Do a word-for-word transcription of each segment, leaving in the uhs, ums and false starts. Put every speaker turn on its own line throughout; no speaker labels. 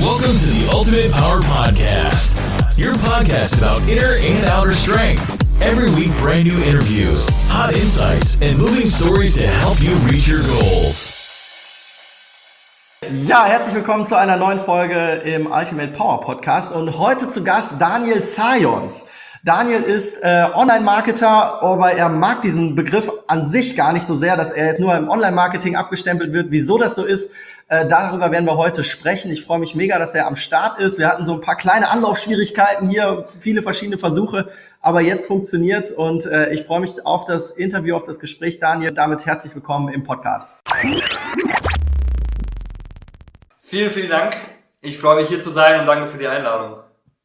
Welcome to the Ultimate Power Podcast, your podcast about inner and outer strength. Every week, brand new interviews, hot insights, and moving stories to help you reach your goals.
Ja, herzlich willkommen zu einer neuen Folge im Ultimate Power Podcast und heute zu Gast Daniel Zajons. Daniel ist äh, Online-Marketer, aber er mag diesen Begriff an sich gar nicht so sehr, dass er jetzt nur im Online-Marketing abgestempelt wird. Wieso das so ist, äh, darüber werden wir heute sprechen. Ich freue mich mega, dass er am Start ist. Wir hatten so ein paar kleine Anlaufschwierigkeiten hier, viele verschiedene Versuche, aber jetzt funktioniert's und äh, ich freue mich auf das Interview, auf das Gespräch. Daniel, damit herzlich willkommen im Podcast.
Vielen, vielen Dank. Ich freue mich, hier zu sein und danke für die Einladung.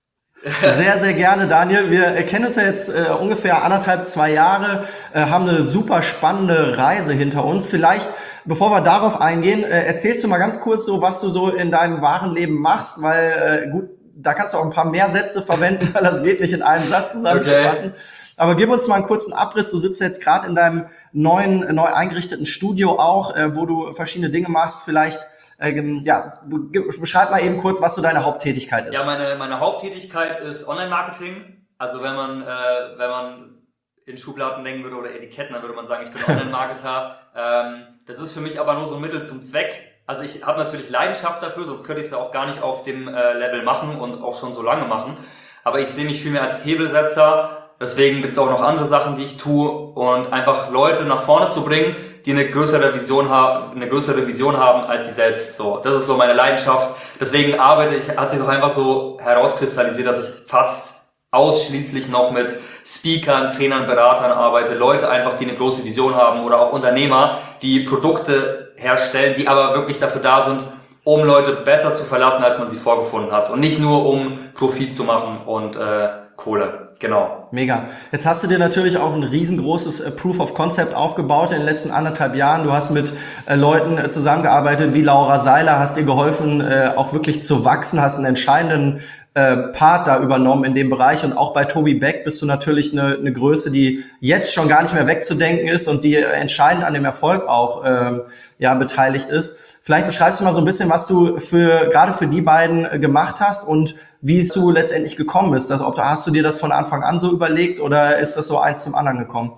Sehr, sehr gerne, Daniel. Wir kennen uns ja jetzt äh, ungefähr anderthalb, zwei Jahre, äh, haben eine super spannende Reise hinter uns. Vielleicht, bevor wir darauf eingehen, äh, erzählst du mal ganz kurz so, was du so in deinem wahren Leben machst, weil äh, gut, da kannst du auch ein paar mehr Sätze verwenden, weil das geht nicht in einem Satz zusammenzufassen. Okay. Aber gib uns mal einen kurzen Abriss. Du sitzt jetzt gerade in deinem neuen, neu eingerichteten Studio auch, äh, wo du verschiedene Dinge machst. Vielleicht, äh, ja, beschreib mal eben kurz, was so deine Haupttätigkeit ist.
Ja, meine, meine Haupttätigkeit ist Online-Marketing. Also wenn man, äh, wenn man in Schubladen denken würde oder Etiketten, dann würde man sagen, ich bin Online-Marketer. ähm, das ist für mich aber nur so ein Mittel zum Zweck. Also ich habe natürlich Leidenschaft dafür, sonst könnte ich es ja auch gar nicht auf dem äh, Level machen und auch schon so lange machen. Aber ich sehe mich vielmehr als Hebelsetzer. Deswegen gibt es auch noch andere Sachen, die ich tue und einfach Leute nach vorne zu bringen, die eine größere Vision haben, eine größere Vision haben als sie selbst. So, das ist so meine Leidenschaft. Deswegen arbeite ich, hat sich auch einfach so herauskristallisiert, dass ich fast ausschließlich noch mit Speakern, Trainern, Beratern arbeite. Leute einfach, die eine große Vision haben oder auch Unternehmer, die Produkte herstellen, die aber wirklich dafür da sind, um Leute besser zu verlassen, als man sie vorgefunden hat und nicht nur um Profit zu machen und äh, Kohle. Genau.
Mega. Jetzt hast du dir natürlich auch ein riesengroßes äh, Proof of Concept aufgebaut in den letzten anderthalb Jahren. Du hast mit äh, Leuten äh, zusammengearbeitet wie Laura Seiler, hast dir geholfen, äh, auch wirklich zu wachsen, hast einen entscheidenden äh, Part da übernommen in dem Bereich und auch bei Tobi Beck bist du natürlich eine, eine Größe, die jetzt schon gar nicht mehr wegzudenken ist und die entscheidend an dem Erfolg auch ähm, ja beteiligt ist. Vielleicht beschreibst du mal so ein bisschen, was du für gerade für die beiden äh, gemacht hast und wie es du letztendlich gekommen bist. Also, ob da hast du dir das von Anfang an so überlegt oder ist das so eins zum anderen gekommen?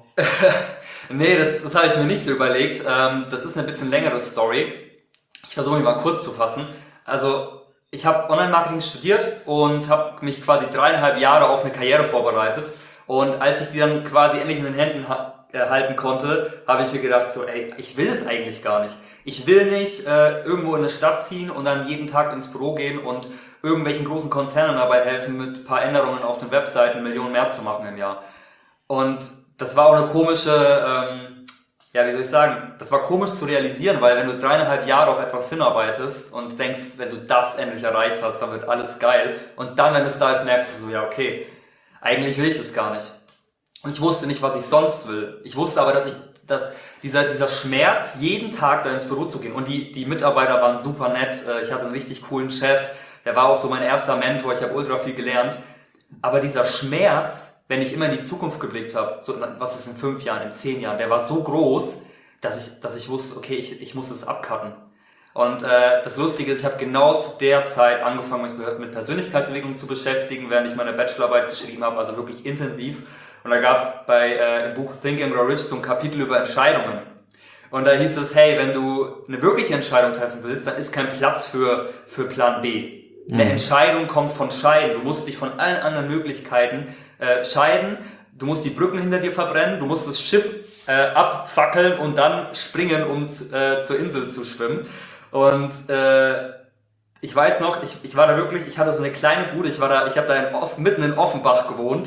Nee, das, das habe ich mir nicht so überlegt. Ähm, das ist eine bisschen längere Story. Ich versuche mich mal kurz zu fassen. Also ich habe Online-Marketing studiert und habe mich quasi dreieinhalb Jahre auf eine Karriere vorbereitet. Und als ich die dann quasi endlich in den Händen ha- äh, halten konnte, habe ich mir gedacht so, ey, ich will es eigentlich gar nicht. Ich will nicht äh, irgendwo in eine Stadt ziehen und dann jeden Tag ins Büro gehen und irgendwelchen großen Konzernen dabei helfen, mit ein paar Änderungen auf den Webseiten Millionen mehr zu machen im Jahr. Und das war auch eine komische, ähm, ja, wie soll ich sagen, das war komisch zu realisieren, weil wenn du dreieinhalb Jahre auf etwas hinarbeitest und denkst, wenn du das endlich erreicht hast, dann wird alles geil. Und dann, wenn es da ist, merkst du so, ja, okay, eigentlich will ich das gar nicht. Und ich wusste nicht, was ich sonst will. Ich wusste aber, dass ich, dass dieser, dieser Schmerz, jeden Tag da ins Büro zu gehen, und die, die Mitarbeiter waren super nett, ich hatte einen richtig coolen Chef, der war auch so mein erster Mentor, ich habe ultra viel gelernt. Aber dieser Schmerz, wenn ich immer in die Zukunft geblickt habe, so, was ist in fünf Jahren, in zehn Jahren, der war so groß, dass ich, dass ich wusste, okay, ich, ich muss das abcutten. Und äh, das Lustige ist, ich habe genau zu der Zeit angefangen, mich mit Persönlichkeitsentwicklung zu beschäftigen, während ich meine Bachelorarbeit geschrieben habe, also wirklich intensiv. Und da gab es bei äh, im Buch Think and Grow Rich so ein Kapitel über Entscheidungen. Und da hieß es, hey, wenn du eine wirkliche Entscheidung treffen willst, dann ist kein Platz für, für Plan B. Eine mhm. Entscheidung kommt von Scheiden. Du musst dich von allen anderen Möglichkeiten äh, scheiden. Du musst die Brücken hinter dir verbrennen. Du musst das Schiff äh, abfackeln und dann springen, um äh, zur Insel zu schwimmen. Und äh, ich weiß noch, ich, ich war da wirklich, ich hatte so eine kleine Bude. Ich war da, ich habe da in Off, mitten in Offenbach gewohnt.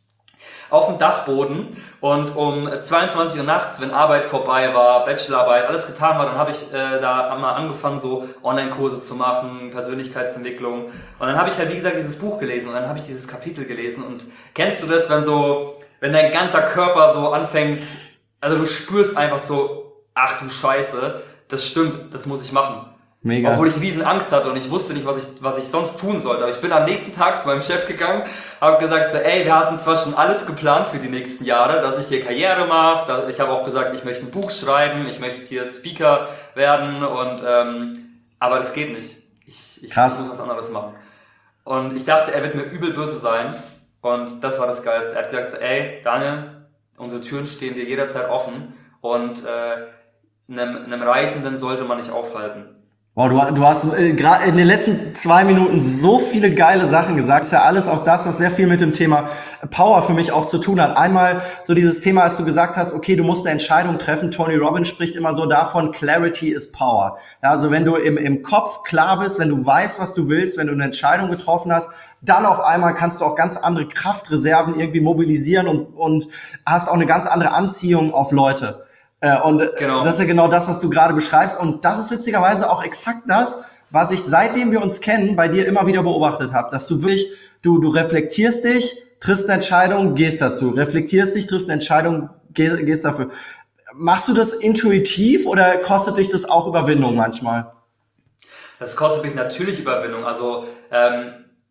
Auf dem Dachboden und um zweiundzwanzig Uhr nachts, wenn Arbeit vorbei war, Bachelorarbeit, alles getan war, dann habe ich äh, da mal angefangen, so Online-Kurse zu machen, Persönlichkeitsentwicklung. Und dann habe ich halt, wie gesagt, dieses Buch gelesen und dann habe ich dieses Kapitel gelesen. Und kennst du das, wenn so, wenn dein ganzer Körper so anfängt, also du spürst einfach so, ach du Scheiße, das stimmt, das muss ich machen. Mega. Obwohl ich riesen Angst hatte und ich wusste nicht, was ich, was ich sonst tun sollte. Aber ich bin am nächsten Tag zu meinem Chef gegangen, habe gesagt, so, ey, wir hatten zwar schon alles geplant für die nächsten Jahre, dass ich hier Karriere mache. Ich habe auch gesagt, ich möchte ein Buch schreiben, ich möchte hier Speaker werden, und ähm, aber das geht nicht. ich, ich
Krass.
muss was anderes machen. Und ich dachte, er wird mir übel böse sein. Und das war das Geilste. Er hat gesagt so, ey, Daniel, unsere Türen stehen dir jederzeit offen und äh, einem, einem Reisenden sollte man nicht aufhalten.
Wow, du, du hast äh, gerade in den letzten zwei Minuten so viele geile Sachen gesagt. Das ist ja alles auch das, was sehr viel mit dem Thema Power für mich auch zu tun hat. Einmal so dieses Thema, als du gesagt hast, okay, du musst eine Entscheidung treffen. Tony Robbins spricht immer so davon, Clarity is Power. Ja, also wenn du im, im Kopf klar bist, wenn du weißt, was du willst, wenn du eine Entscheidung getroffen hast, dann auf einmal kannst du auch ganz andere Kraftreserven irgendwie mobilisieren und, und hast auch eine ganz andere Anziehung auf Leute. Äh, und genau. Das ist ja genau das, was du gerade beschreibst. Und das ist witzigerweise auch exakt das, was ich seitdem wir uns kennen, bei dir immer wieder beobachtet habe. Dass du wirklich, du, du reflektierst dich, triffst eine Entscheidung, gehst dazu. Reflektierst dich, triffst eine Entscheidung, geh, gehst dafür. Machst du das intuitiv oder kostet dich das auch Überwindung manchmal?
Das kostet mich natürlich Überwindung. Also ähm,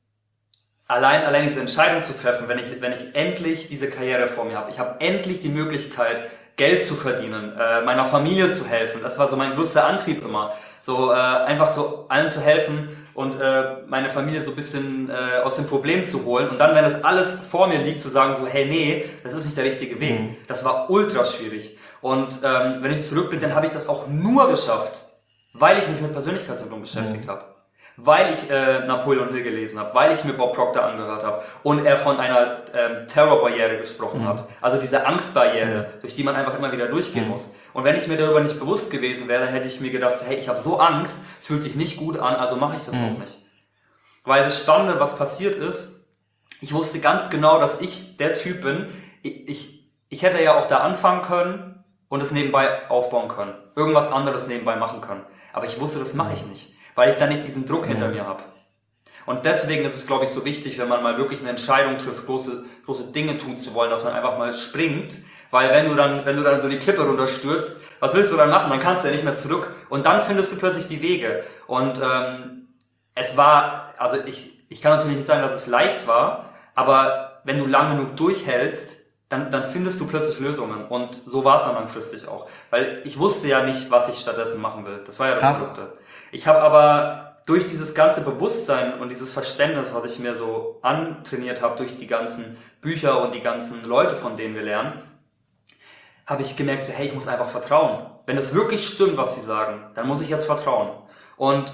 allein, allein diese Entscheidung zu treffen, wenn ich, wenn ich endlich diese Karriere vor mir habe. Ich habe endlich die Möglichkeit, Geld zu verdienen, äh, meiner Familie zu helfen. Das war so mein größter Antrieb immer. So äh, einfach so allen zu helfen und äh, meine Familie so ein bisschen äh, aus dem Problem zu holen. Und dann, wenn das alles vor mir liegt, zu sagen so, hey, nee, das ist nicht der richtige Weg. Mhm. Das war ultra schwierig. Und ähm, wenn ich zurückblicke, dann habe ich das auch nur geschafft, weil ich mich mit Persönlichkeitsentwicklung beschäftigt mhm. habe. Weil ich äh, Napoleon Hill gelesen habe, weil ich mir Bob Proctor angehört habe und er von einer ähm, Terrorbarriere gesprochen mhm. hat. Also diese Angstbarriere, mhm. durch die man einfach immer wieder durchgehen mhm. muss. Und wenn ich mir darüber nicht bewusst gewesen wäre, dann hätte ich mir gedacht, hey, ich habe so Angst, es fühlt sich nicht gut an, also mache ich das mhm. auch nicht. Weil das Spannende, was passiert ist, ich wusste ganz genau, dass ich der Typ bin, ich, ich, ich hätte ja auch da anfangen können und es nebenbei aufbauen können. Irgendwas anderes nebenbei machen können. Aber ich wusste, das mache ich nicht. Weil ich dann nicht diesen Druck hinter mir habe. Und deswegen ist es, glaube ich, so wichtig, wenn man mal wirklich eine Entscheidung trifft, große, große Dinge tun zu wollen, dass man einfach mal springt. Weil wenn du dann, wenn du dann so die Klippe runterstürzt, was willst du dann machen? Dann kannst du ja nicht mehr zurück. Und dann findest du plötzlich die Wege. Und ähm, es war, also ich, ich kann natürlich nicht sagen, dass es leicht war, aber wenn du lang genug durchhältst, dann, dann findest du plötzlich Lösungen. Und so war es dann langfristig auch. Weil ich wusste ja nicht, was ich stattdessen machen will. Das war ja das Verrückte. Ich habe aber durch dieses ganze Bewusstsein und dieses Verständnis, was ich mir so antrainiert habe, durch die ganzen Bücher und die ganzen Leute, von denen wir lernen, habe ich gemerkt, so, hey, ich muss einfach vertrauen. Wenn es wirklich stimmt, was sie sagen, dann muss ich jetzt vertrauen. Und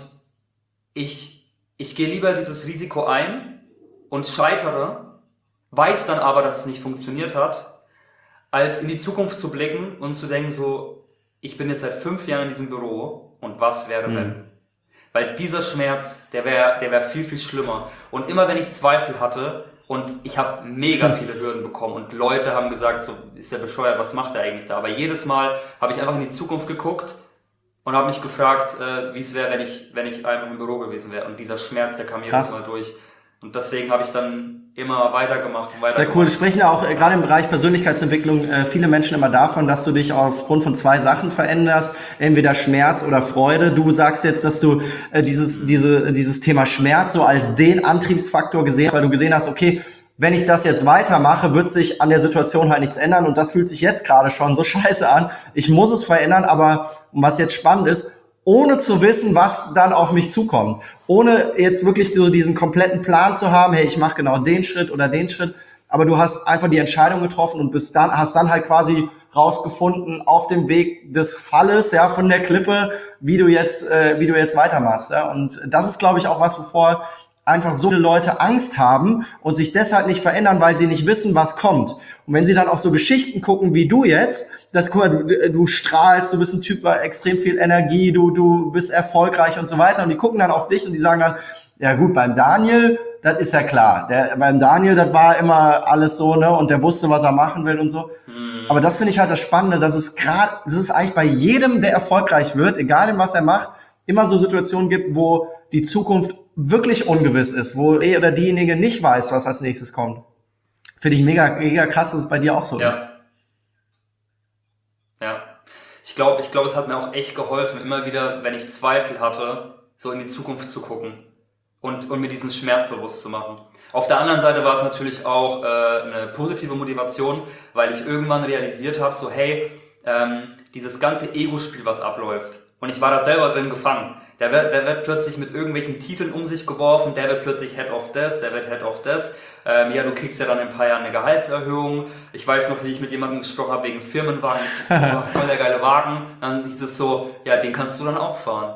ich, ich gehe lieber dieses Risiko ein und scheitere, weiß dann aber, dass es nicht funktioniert hat, als in die Zukunft zu blicken und zu denken so, ich bin jetzt seit fünf Jahren in diesem Büro und was wäre wenn? Mhm. Weil dieser Schmerz, der wäre der wär viel, viel schlimmer. Und immer wenn ich Zweifel hatte und ich habe mega viele Hürden bekommen und Leute haben gesagt, so ist der bescheuert, was macht er eigentlich da? Aber jedes Mal habe ich einfach in die Zukunft geguckt und habe mich gefragt, äh, wie es wäre, wenn ich, wenn ich einfach im Büro gewesen wäre. Und dieser Schmerz, der kam jedes Mal durch. Und deswegen habe ich dann immer weitergemacht und weitergemacht.
Sehr cool. Es sprechen ja auch äh, gerade im Bereich Persönlichkeitsentwicklung äh, viele Menschen immer davon, dass du dich aufgrund von zwei Sachen veränderst, entweder Schmerz oder Freude. Du sagst jetzt, dass du äh, dieses diese dieses Thema Schmerz so als den Antriebsfaktor gesehen hast, weil du gesehen hast, okay, wenn ich das jetzt weitermache, wird sich an der Situation halt nichts ändern und das fühlt sich jetzt gerade schon so scheiße an. Ich muss es verändern, aber was jetzt spannend ist, ohne zu wissen, was dann auf mich zukommt. Ohne jetzt wirklich so diesen kompletten Plan zu haben, hey, ich mache genau den Schritt oder den Schritt, aber du hast einfach die Entscheidung getroffen und bist dann, hast dann halt quasi rausgefunden auf dem Weg des Falles, ja, von der Klippe, wie du jetzt, äh, wie du jetzt weitermachst, ja. Und das ist, glaube ich, auch was, wovor einfach so viele Leute Angst haben und sich deshalb nicht verändern, weil sie nicht wissen, was kommt. Und wenn sie dann auf so Geschichten gucken wie du jetzt, das, guck mal, du, du strahlst, du bist ein Typ, extrem viel Energie, du, du bist erfolgreich und so weiter und die gucken dann auf dich und die sagen dann, ja gut, beim Daniel, das ist ja klar, der, beim Daniel, das war immer alles so, ne, und der wusste, was er machen will und so. Mhm. Aber das finde ich halt das Spannende, dass es gerade, das ist eigentlich bei jedem, der erfolgreich wird, egal in was er macht, immer so Situationen gibt, wo die Zukunft wirklich ungewiss ist, wo er oder diejenige nicht weiß, was als nächstes kommt. Finde ich mega, mega krass, dass es bei dir auch so
ja.
ist.
Ja, ich glaube, ich glaube, es hat mir auch echt geholfen, immer wieder, wenn ich Zweifel hatte, so in die Zukunft zu gucken und, und mir diesen Schmerz bewusst zu machen. Auf der anderen Seite war es natürlich auch äh, eine positive Motivation, weil ich irgendwann realisiert habe, so hey, ähm, dieses ganze Ego-Spiel, was abläuft, Und ich war da selber drin gefangen. Der wird, der wird plötzlich mit irgendwelchen Titeln um sich geworfen, der wird plötzlich Head of das, der wird Head of das. Ähm, ja, du kriegst ja dann in ein paar Jahren eine Gehaltserhöhung. Ich weiß noch, wie ich mit jemandem gesprochen habe wegen Firmenwagen. Oh, voll der geile Wagen. Dann hieß es so, ja, den kannst du dann auch fahren.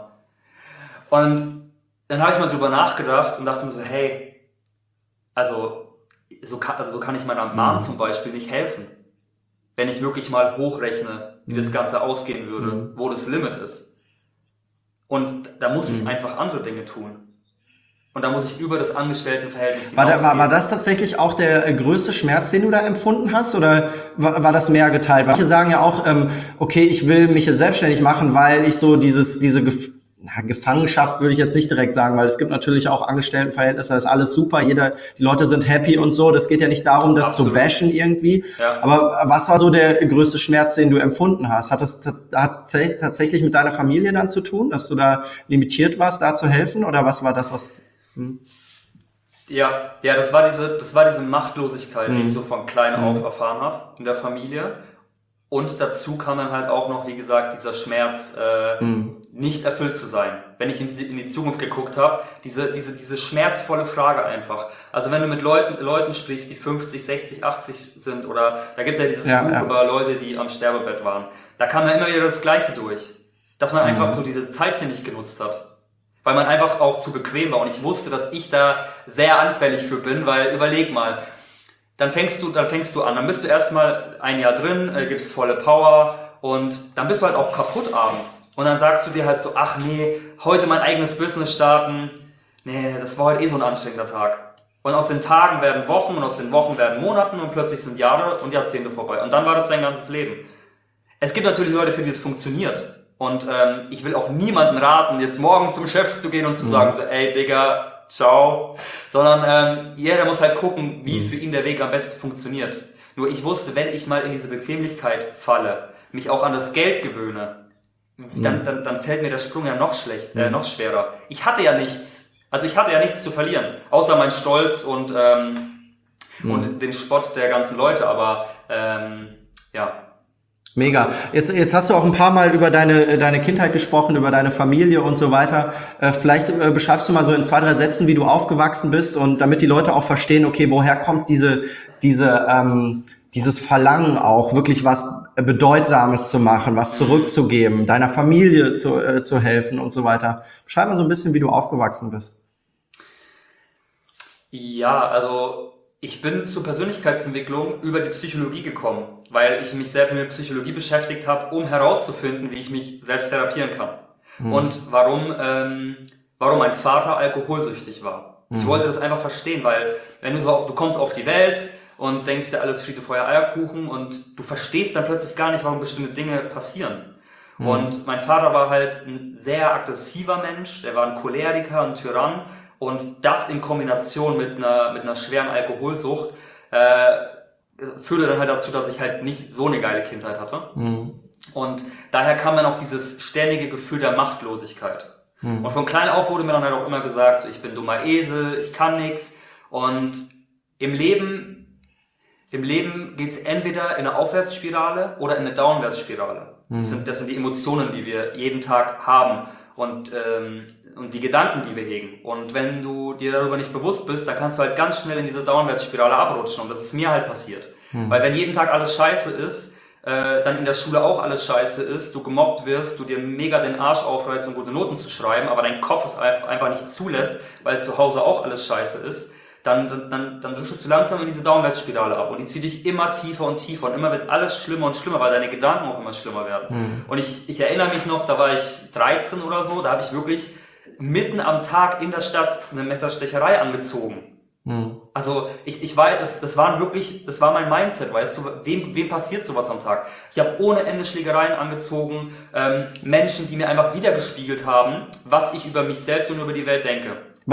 Und dann habe ich mal drüber nachgedacht und dachte mir so, hey, also so kann, also so kann ich meiner Mom zum Beispiel nicht helfen. Wenn ich wirklich mal hochrechne, wie das Ganze ausgehen würde, mhm. wo das Limit ist. Und da muss ich mhm. einfach andere Dinge tun. Und da muss ich über das Angestelltenverhältnis
war, da, war, war das tatsächlich auch der äh, größte Schmerz, den du da empfunden hast? Oder war, war das mehr geteilt? Manche sagen ja auch, ähm, okay, ich will mich jetzt selbstständig machen, weil ich so dieses diese Gef- na, Gefangenschaft würde ich jetzt nicht direkt sagen, weil es gibt natürlich auch Angestelltenverhältnisse, da ist alles super, jeder, die Leute sind happy und so. Das geht ja nicht darum, das Absolut. zu bashen irgendwie. Ja. Aber was war so der größte Schmerz, den du empfunden hast? Hat das hat tatsächlich mit deiner Familie dann zu tun, dass du da limitiert warst, da zu helfen? Oder was war das, was... Hm.
Ja, ja, das war diese, das war diese Machtlosigkeit, hm. die ich so von klein hm. auf erfahren habe in der Familie. Und dazu kam dann halt auch noch, wie gesagt, dieser Schmerz, äh, hm. nicht erfüllt zu sein. Wenn ich in die, in die Zukunft geguckt habe, diese, diese, diese schmerzvolle Frage einfach. Also wenn du mit Leuten, Leuten sprichst, die fünfzig, sechzig, achtzig sind, oder da gibt es ja dieses ja, Buch ja. über Leute, die am Sterbebett waren. Da kam ja immer wieder das Gleiche durch. Dass man hm. einfach so diese Zeit hier nicht genutzt hat. Weil man einfach auch zu bequem war. Und ich wusste, dass ich da sehr anfällig für bin, weil überleg mal, dann fängst du, dann fängst du an, dann bist du erstmal ein Jahr drin, äh, gibst volle Power und dann bist du halt auch kaputt abends. Und dann sagst du dir halt so, ach nee, heute mein eigenes Business starten, nee, das war heute eh so ein anstrengender Tag. Und aus den Tagen werden Wochen und aus den Wochen werden Monaten und plötzlich sind Jahre und Jahrzehnte vorbei. Und dann war das dein ganzes Leben. Es gibt natürlich Leute, für die es funktioniert. Und ähm, ich will auch niemanden raten, jetzt morgen zum Chef zu gehen und zu mhm. sagen so, ey Digga, ciao. Sondern ähm, jeder muss halt gucken, wie mhm. für ihn der Weg am besten funktioniert. Nur ich wusste, wenn ich mal in diese Bequemlichkeit falle, mich auch an das Geld gewöhne, mhm. dann, dann, dann fällt mir der Sprung ja noch schlecht, mhm. äh, noch schwerer. Ich hatte ja nichts. Also ich hatte ja nichts zu verlieren, außer mein Stolz und, ähm, mhm. und den Spott der ganzen Leute. Aber ähm, ja.
Mega. Jetzt, jetzt hast du auch ein paar Mal über deine, deine Kindheit gesprochen, über deine Familie und so weiter. Äh, vielleicht äh, beschreibst du mal so in zwei, drei Sätzen, wie du aufgewachsen bist und damit die Leute auch verstehen, okay, woher kommt diese, diese, ähm, dieses Verlangen auch, wirklich was Bedeutsames zu machen, was zurückzugeben, deiner Familie zu, äh, zu helfen und so weiter. Beschreib mal so ein bisschen, wie du aufgewachsen bist.
Ja, also ich bin zur Persönlichkeitsentwicklung über die Psychologie gekommen, weil ich mich sehr viel mit Psychologie beschäftigt habe, um herauszufinden, wie ich mich selbst therapieren kann. Mhm. Und warum, ähm, warum mein Vater alkoholsüchtig war. Mhm. Ich wollte das einfach verstehen, weil wenn du so auf, du kommst auf die Welt und denkst dir alles Friede, Feuer, Eierkuchen und du verstehst dann plötzlich gar nicht, warum bestimmte Dinge passieren. Mhm. Und mein Vater war halt ein sehr aggressiver Mensch, der war ein Choleriker, ein Tyrann. Und das in Kombination mit einer, mit einer schweren Alkoholsucht äh, führte dann halt dazu, dass ich halt nicht so eine geile Kindheit hatte. Mhm. Und daher kam dann auch dieses ständige Gefühl der Machtlosigkeit. Mhm. Und von klein auf wurde mir dann halt auch immer gesagt, so, ich bin dummer Esel, ich kann nichts. Und im Leben, im Leben geht's entweder in eine Aufwärtsspirale oder in eine Downwärtsspirale. Mhm. Das sind, das sind die Emotionen, die wir jeden Tag haben. Und, ähm, und die Gedanken, die wir hegen. Und wenn du dir darüber nicht bewusst bist, dann kannst du halt ganz schnell in diese Downwärtsspirale abrutschen. Und das ist mir halt passiert. Hm. Weil wenn jeden Tag alles scheiße ist, äh, dann in der Schule auch alles scheiße ist, du gemobbt wirst, du dir mega den Arsch aufreißt, um gute Noten zu schreiben, aber dein Kopf es einfach nicht zulässt, weil zu Hause auch alles scheiße ist, dann, dann, dann, dann driftest du langsam in diese Downwärtsspirale ab. Und die zieht dich immer tiefer und tiefer. Und immer wird alles schlimmer und schlimmer, weil deine Gedanken auch immer schlimmer werden. Hm. Und ich, ich erinnere mich noch, da war ich dreizehn oder so, da habe ich wirklich mitten am Tag in der Stadt eine Messerstecherei angezogen. Hm. Also ich, ich war, das, das waren wirklich, das war mein Mindset, weißt du, wem, wem passiert sowas am Tag? Ich habe ohne Ende Schlägereien angezogen, ähm, Menschen, die mir einfach wiedergespiegelt haben, was ich über mich selbst und über die Welt denke.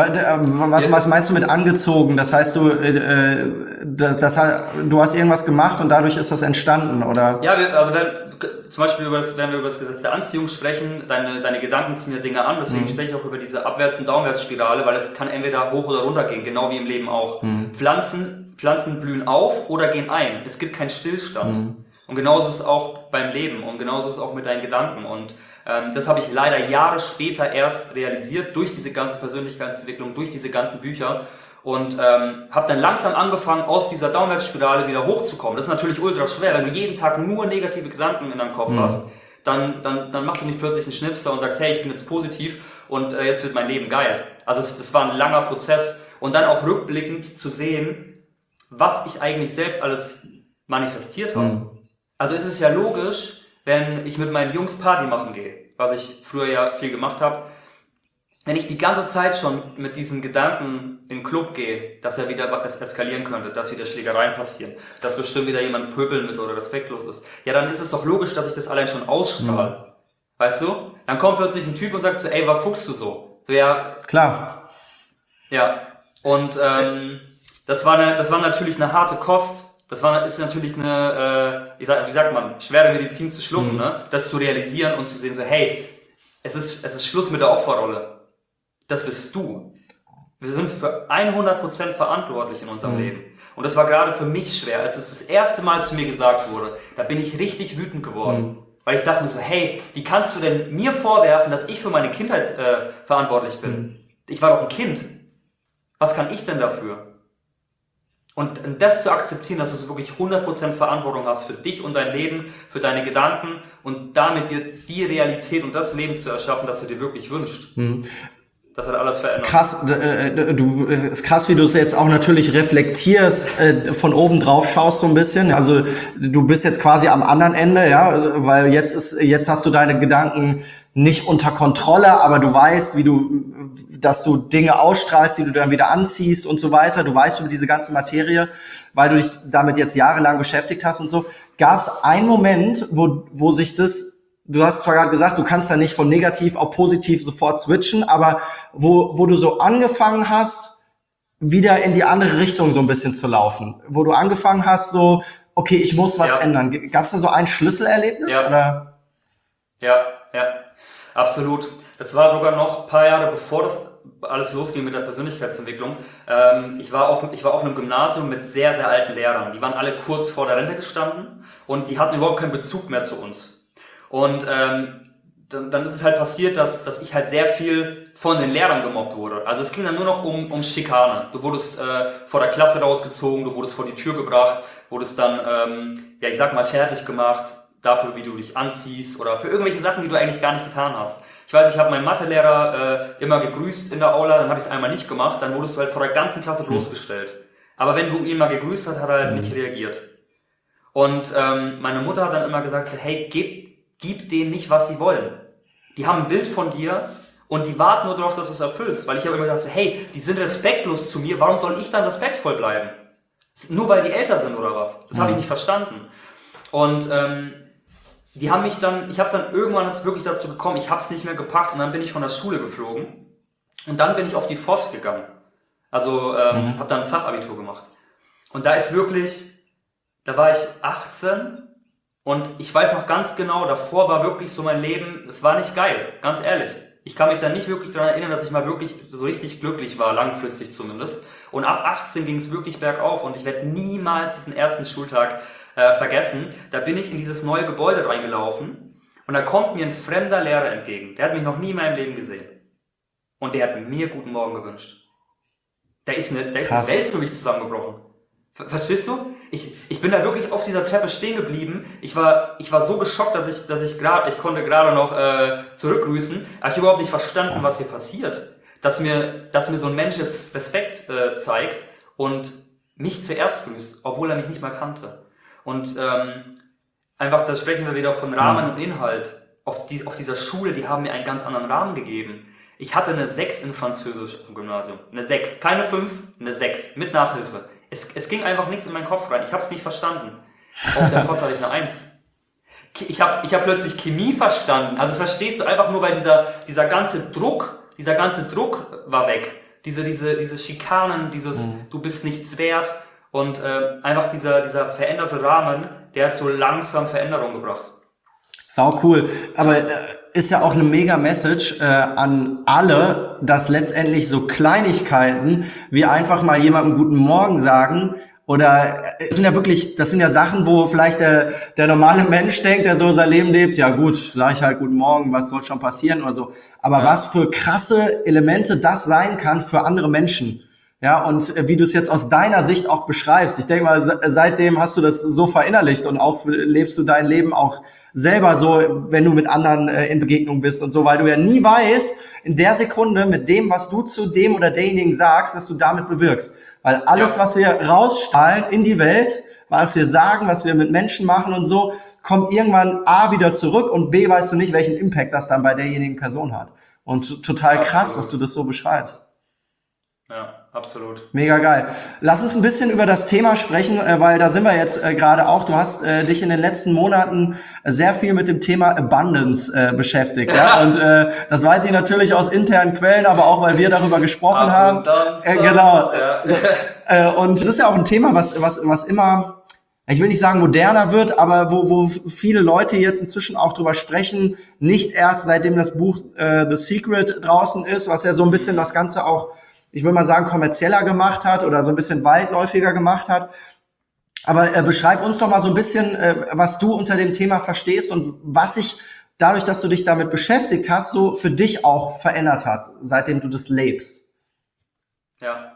Was, was meinst du mit angezogen? Das heißt, du, äh, das, das, du hast irgendwas gemacht und dadurch ist das entstanden, oder?
Ja, wir, also wenn, zum Beispiel, über das, wenn wir über das Gesetz der Anziehung sprechen, deine, deine Gedanken ziehen ja Dinge an, deswegen mhm. spreche ich auch über diese Abwärts- und Downwärtsspirale, weil es kann entweder hoch oder runter gehen, genau wie im Leben auch. Mhm. Pflanzen, Pflanzen blühen auf oder gehen ein. Es gibt keinen Stillstand. Mhm. Und genauso ist es auch beim Leben und genauso ist es auch mit deinen Gedanken. Und Ähm, das habe ich leider Jahre später erst realisiert, durch diese ganze Persönlichkeitsentwicklung, durch diese ganzen Bücher. Und ähm, habe dann langsam angefangen, aus dieser Downwärtsspirale wieder hochzukommen. Das ist natürlich ultra schwer, wenn du jeden Tag nur negative Gedanken in deinem Kopf mhm. hast, dann, dann, dann machst du nicht plötzlich einen Schnipser und sagst, hey, ich bin jetzt positiv und äh, jetzt wird mein Leben geil. Also es, das war ein langer Prozess. Und dann auch rückblickend zu sehen, was ich eigentlich selbst alles manifestiert habe. Mhm. Also es ist ja logisch, wenn ich mit meinen Jungs Party machen gehe, was ich früher ja viel gemacht habe, wenn ich die ganze Zeit schon mit diesen Gedanken in den Club gehe, dass er wieder es eskalieren könnte, dass wieder Schlägereien passieren, dass bestimmt wieder jemand pöbeln mit oder respektlos ist, ja, dann ist es doch logisch, dass ich das allein schon ausstrahle. Mhm. Weißt du? Dann kommt plötzlich ein Typ und sagt so, ey, was guckst du so? So, ja.
Klar.
Ja. Und ähm, das war eine, das war natürlich eine harte Kost. Das war, ist natürlich eine, äh, wie, sagt, wie sagt man, schwere Medizin zu schlucken, mhm. ne? Das zu realisieren und zu sehen so, hey, es ist, es ist Schluss mit der Opferrolle. Das bist du. Wir sind für hundert Prozent verantwortlich in unserem mhm. Leben. Und das war gerade für mich schwer, als es das erste Mal zu mir gesagt wurde. Da bin ich richtig wütend geworden. Mhm. Weil ich dachte mir so, hey, wie kannst du denn mir vorwerfen, dass ich für meine Kindheit äh, verantwortlich bin? Mhm. Ich war doch ein Kind. Was kann ich denn dafür? Und das zu akzeptieren, dass du wirklich hundert Prozent Verantwortung hast für dich und dein Leben, für deine Gedanken und damit dir die Realität und das Leben zu erschaffen, das du dir wirklich wünschst. Mhm. Das hat alles verändert.
Krass, äh, du ist krass, wie du es jetzt auch natürlich reflektierst, äh, von oben drauf schaust so ein bisschen. Also du bist jetzt quasi am anderen Ende, ja, weil jetzt ist, jetzt hast du deine Gedanken nicht unter Kontrolle, aber du weißt, wie du, dass du Dinge ausstrahlst, die du dann wieder anziehst und so weiter. Du weißt über diese ganze Materie, weil du dich damit jetzt jahrelang beschäftigt hast und so. Gab es einen Moment, wo, wo sich das, du hast zwar gerade gesagt, du kannst da nicht von negativ auf positiv sofort switchen, aber wo, wo du so angefangen hast, wieder in die andere Richtung so ein bisschen zu laufen, wo du angefangen hast, so, okay, ich muss was ja. ändern. Gab es da so ein Schlüsselerlebnis?
Ja.
Oder?
Ja, ja. Absolut. Das war sogar noch ein paar Jahre bevor das alles losging mit der Persönlichkeitsentwicklung. Ähm, ich war auf, ich war auf einem Gymnasium mit sehr, sehr alten Lehrern. Die waren alle kurz vor der Rente gestanden und die hatten überhaupt keinen Bezug mehr zu uns. Und ähm, dann, dann ist es halt passiert, dass, dass ich halt sehr viel von den Lehrern gemobbt wurde. Also es ging dann nur noch um, um Schikane. Du wurdest äh, vor der Klasse rausgezogen, du wurdest vor die Tür gebracht, wurdest dann, ähm, ja ich sag mal, fertig gemacht, dafür, wie du dich anziehst oder für irgendwelche Sachen, die du eigentlich gar nicht getan hast. Ich weiß, ich habe meinen Mathelehrer äh, immer gegrüßt in der Aula, dann habe ich es einmal nicht gemacht, dann wurdest du halt vor der ganzen Klasse bloßgestellt. Aber wenn du ihn mal gegrüßt hast, hat er halt nicht reagiert. Und ähm, meine Mutter hat dann immer gesagt, so, hey, gib, gib denen nicht, was sie wollen. Die haben ein Bild von dir und die warten nur darauf, dass du es erfüllst. Weil ich habe immer gesagt, so, hey, die sind respektlos zu mir, warum soll ich dann respektvoll bleiben? Nur weil die älter sind oder was? Das habe ich nicht verstanden. Und ähm, die haben mich dann, ich habe es dann irgendwann ist wirklich dazu gekommen, ich habe es nicht mehr gepackt und dann bin ich von der Schule geflogen und dann bin ich auf die F O S gegangen. Also ähm, mhm. habe dann ein Fachabitur gemacht. Und da ist wirklich, da war ich achtzehn und ich weiß noch ganz genau, davor war wirklich so mein Leben, es war nicht geil, ganz ehrlich. Ich kann mich da nicht wirklich daran erinnern, dass ich mal wirklich so richtig glücklich war, langfristig zumindest. Und ab achtzehn ging es wirklich bergauf und ich werde niemals diesen ersten Schultag Äh, vergessen, da bin ich in dieses neue Gebäude reingelaufen und da kommt mir ein fremder Lehrer entgegen. Der hat mich noch nie in meinem Leben gesehen. Und der hat mir guten Morgen gewünscht. Da ist eine, da ist eine Welt für mich zusammengebrochen. Ver verstehst du? Ich, ich bin da wirklich auf dieser Treppe stehen geblieben. Ich war, ich war so geschockt, dass ich, dass ich gerade, ich konnte gerade noch äh, zurückgrüßen, aber ich habe überhaupt nicht verstanden, Krass. was hier passiert. Dass mir, dass mir so ein Mensch jetzt Respekt äh, zeigt und mich zuerst grüßt, obwohl er mich nicht mal kannte. Und ähm, einfach, da sprechen wir wieder von Rahmen und Inhalt. Auf, die, auf dieser Schule, die haben mir einen ganz anderen Rahmen gegeben. Ich hatte eine sechs in Französisch auf dem Gymnasium. Eine sechs. Keine fünf, eine sechs. Mit Nachhilfe. Es, es ging einfach nichts in meinen Kopf rein. Ich habe es nicht verstanden. Auf der F O S hatte ich eine eins. Ich habe ich hab plötzlich Chemie verstanden. Also verstehst du, einfach nur, weil dieser, dieser ganze Druck, dieser ganze Druck war weg. Diese, diese, diese Schikanen, dieses mhm. du bist nichts wert. Und äh, einfach dieser, dieser veränderte Rahmen, der hat so langsam Veränderung gebracht.
Sau cool. Aber äh, ist ja auch eine mega Message äh, an alle, dass letztendlich so Kleinigkeiten wie einfach mal jemandem guten Morgen sagen Oder es sind ja wirklich, das sind ja Sachen, wo vielleicht der, der normale Mensch denkt, der so sein Leben lebt, ja gut, sag ich halt guten Morgen, was soll schon passieren oder so. Aber
Ja.
was für krasse Elemente das sein kann für andere Menschen. Ja, und äh, wie du es jetzt aus deiner Sicht auch beschreibst. Ich denke mal, se- seitdem hast du das so verinnerlicht und auch lebst du dein Leben auch selber so, wenn du mit anderen äh, in Begegnung bist und so, weil du ja nie weißt, in der Sekunde mit dem, was du zu dem oder derjenigen sagst, was du damit bewirkst. Weil alles,
Ja.
was wir rausstrahlen in die Welt, was wir sagen, was wir mit Menschen machen und so, kommt irgendwann A wieder zurück und B weißt du nicht, welchen Impact das dann bei derjenigen Person hat. Und t- total krass,
Absolut.
dass du das so beschreibst.
Ja, absolut.
Mega geil. Lass uns ein bisschen über das Thema sprechen, äh, weil da sind wir jetzt äh, gerade auch. Du hast äh, dich in den letzten Monaten äh, sehr viel mit dem Thema Abundance äh, beschäftigt. Ja? Und äh, das weiß ich natürlich aus internen Quellen, aber auch, weil wir darüber gesprochen haben.
Abundance.
Äh, genau.
Ja.
So, äh, und es ist ja auch ein Thema, was, was, was immer, ich will nicht sagen moderner wird, aber wo, wo viele Leute jetzt inzwischen auch drüber sprechen, nicht erst seitdem das Buch äh, The Secret draußen ist, was ja so ein bisschen das Ganze auch, ich will mal sagen, kommerzieller gemacht hat oder so ein bisschen weitläufiger gemacht hat. Aber äh, beschreib uns doch mal so ein bisschen, äh, was du unter dem Thema verstehst und was sich dadurch, dass du dich damit beschäftigt hast, so für dich auch verändert hat, seitdem du das lebst.
Ja.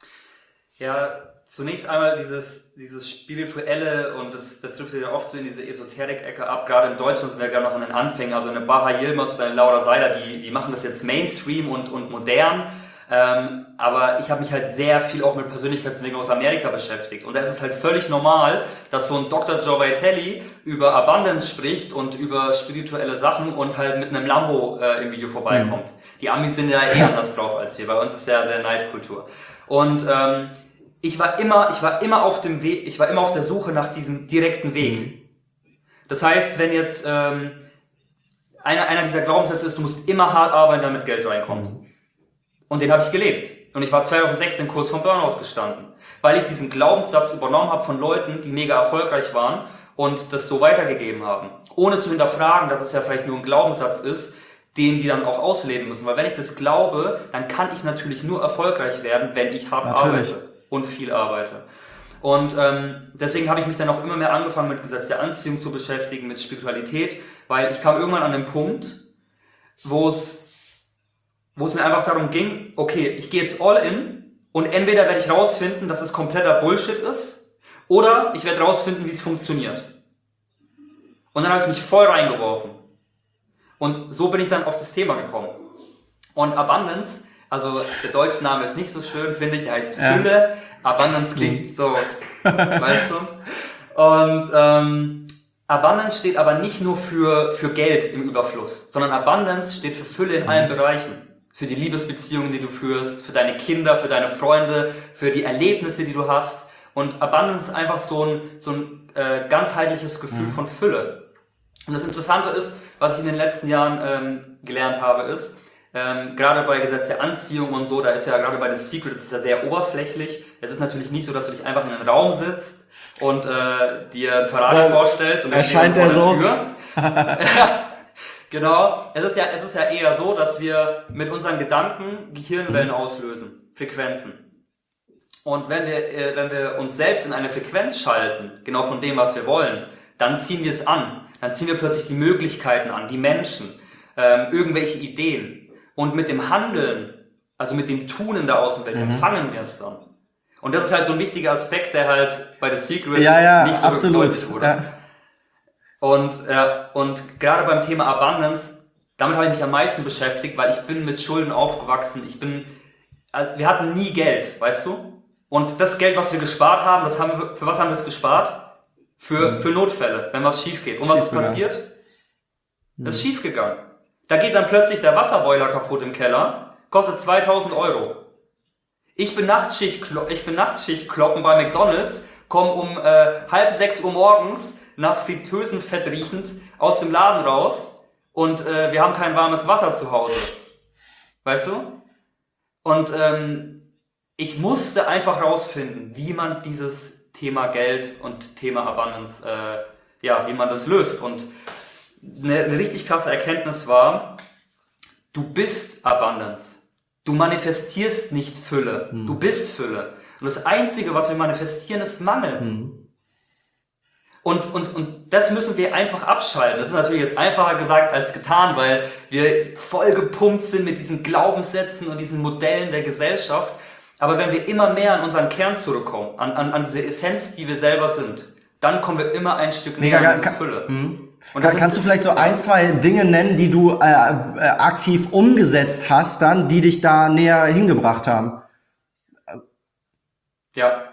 Ja, zunächst einmal dieses, dieses Spirituelle und das, das trifft ja oft so in diese Esoterik-Ecke ab. Gerade in Deutschland sind wir gerade noch an den Anfängen. Also eine Baha Yilmaz oder eine Laura Seiler, die, die machen das jetzt Mainstream und, und modern. Ähm, aber ich habe mich halt sehr viel auch mit Persönlichkeitsentwicklung aus Amerika beschäftigt. Und da ist es halt völlig normal, dass so ein Doktor Joe Vitale über Abundance spricht und über spirituelle Sachen und halt mit einem Lambo äh, im Video vorbeikommt. Mhm. Die Amis sind ja eh anders drauf als wir. Bei uns ist ja sehr Neidkultur. Und ähm, ich war immer, ich war immer auf dem Weg, ich war immer auf der Suche nach diesem direkten Weg. Mhm. Das heißt, wenn jetzt ähm, einer, einer dieser Glaubenssätze ist, du musst immer hart arbeiten, damit Geld reinkommt. Mhm. Und den habe ich gelebt. Und ich war zwanzig sechzehn kurz vom Burnout gestanden. Weil ich diesen Glaubenssatz übernommen habe von Leuten, die mega erfolgreich waren und das so weitergegeben haben. Ohne zu hinterfragen, dass es ja vielleicht nur ein Glaubenssatz ist, den die dann auch ausleben müssen. Weil wenn ich das glaube, dann kann ich natürlich nur erfolgreich werden, wenn ich hart
natürlich.
arbeite und viel arbeite. Und ähm, deswegen habe ich mich dann auch immer mehr angefangen mit Gesetz der Anziehung zu beschäftigen, mit Spiritualität, weil ich kam irgendwann an den Punkt, wo es wo es mir einfach darum ging, okay, ich gehe jetzt all in und entweder werde ich rausfinden, dass es kompletter Bullshit ist oder ich werde rausfinden, wie es funktioniert. Und dann habe ich mich voll reingeworfen. Und so bin ich dann auf das Thema gekommen. Und Abundance, also der deutsche Name ist nicht so schön, finde ich, der heißt Fülle. Ja. Abundance klingt so, weißt du? Und ähm, Abundance steht aber nicht nur für, für Geld im Überfluss, sondern Abundance steht für Fülle in allen Bereichen. Für die Liebesbeziehungen, die du führst, für deine Kinder, für deine Freunde, für die Erlebnisse, die du hast. Und Abundance ist einfach so ein, so ein äh, ganzheitliches Gefühl mhm. von Fülle. Und das Interessante ist, was ich in den letzten Jahren ähm, gelernt habe, ist, ähm, gerade bei Gesetz der Anziehung und so, da ist ja gerade bei The Secret, das ist ja sehr oberflächlich. Es ist natürlich nicht so, dass du dich einfach in einen Raum sitzt und äh, dir ein Ferrari Weil vorstellst und
erscheint der so.
Genau, es ist ja, es ist ja eher so, dass wir mit unseren Gedanken Gehirnwellen auslösen, Frequenzen. Und wenn wir, äh, wenn wir uns selbst in eine Frequenz schalten, genau von dem, was wir wollen, dann ziehen wir es an. Dann ziehen wir plötzlich die Möglichkeiten an, die Menschen, ähm, irgendwelche Ideen. Und mit dem Handeln, also mit dem Tun in der Außenwelt, mhm. empfangen wir es dann. Und das ist halt so ein wichtiger Aspekt, der halt bei The Secret
ja, ja,
nicht so
absolut.
deutlich wurde.
Ja.
Und, äh, und gerade beim Thema Abundance, damit habe ich mich am meisten beschäftigt, weil ich bin mit Schulden aufgewachsen. Ich bin, äh, wir hatten nie Geld, weißt du? Und das Geld, was wir gespart haben, das haben wir, für was haben wir es gespart? Für, mhm. für Notfälle, wenn was schief geht. Und was ist passiert? Mhm. Das ist schief gegangen. Da geht dann plötzlich der Wasserboiler kaputt im Keller, kostet zweitausend Euro. Ich bin Nachtschicht, ich bin Nachtschicht kloppen bei McDonald's, komme um äh, halb sechs Uhr morgens nach Fritteusenfett riechend aus dem Laden raus und äh, wir haben kein warmes Wasser zu Hause. Weißt du? Und ähm, ich musste einfach rausfinden, wie man dieses Thema Geld und Thema Abundance, äh, ja, wie man das löst. Und eine, eine richtig krasse Erkenntnis war, du bist Abundance. Du manifestierst nicht Fülle, hm. du bist Fülle. Und das Einzige, was wir manifestieren, ist Mangel. Hm. Und, und, und das müssen wir einfach abschalten. Das ist natürlich jetzt einfacher gesagt als getan, weil wir voll gepumpt sind mit diesen Glaubenssätzen und diesen Modellen der Gesellschaft. Aber wenn wir immer mehr an unseren Kern zurückkommen, an, an, an diese Essenz, die wir selber sind, dann kommen wir immer ein Stück näher an diese Fülle.
Mhm. Und kann, kannst du vielleicht so ein, zwei Dinge nennen, die du äh, äh, aktiv umgesetzt hast, dann, die dich da näher hingebracht haben?
Ja.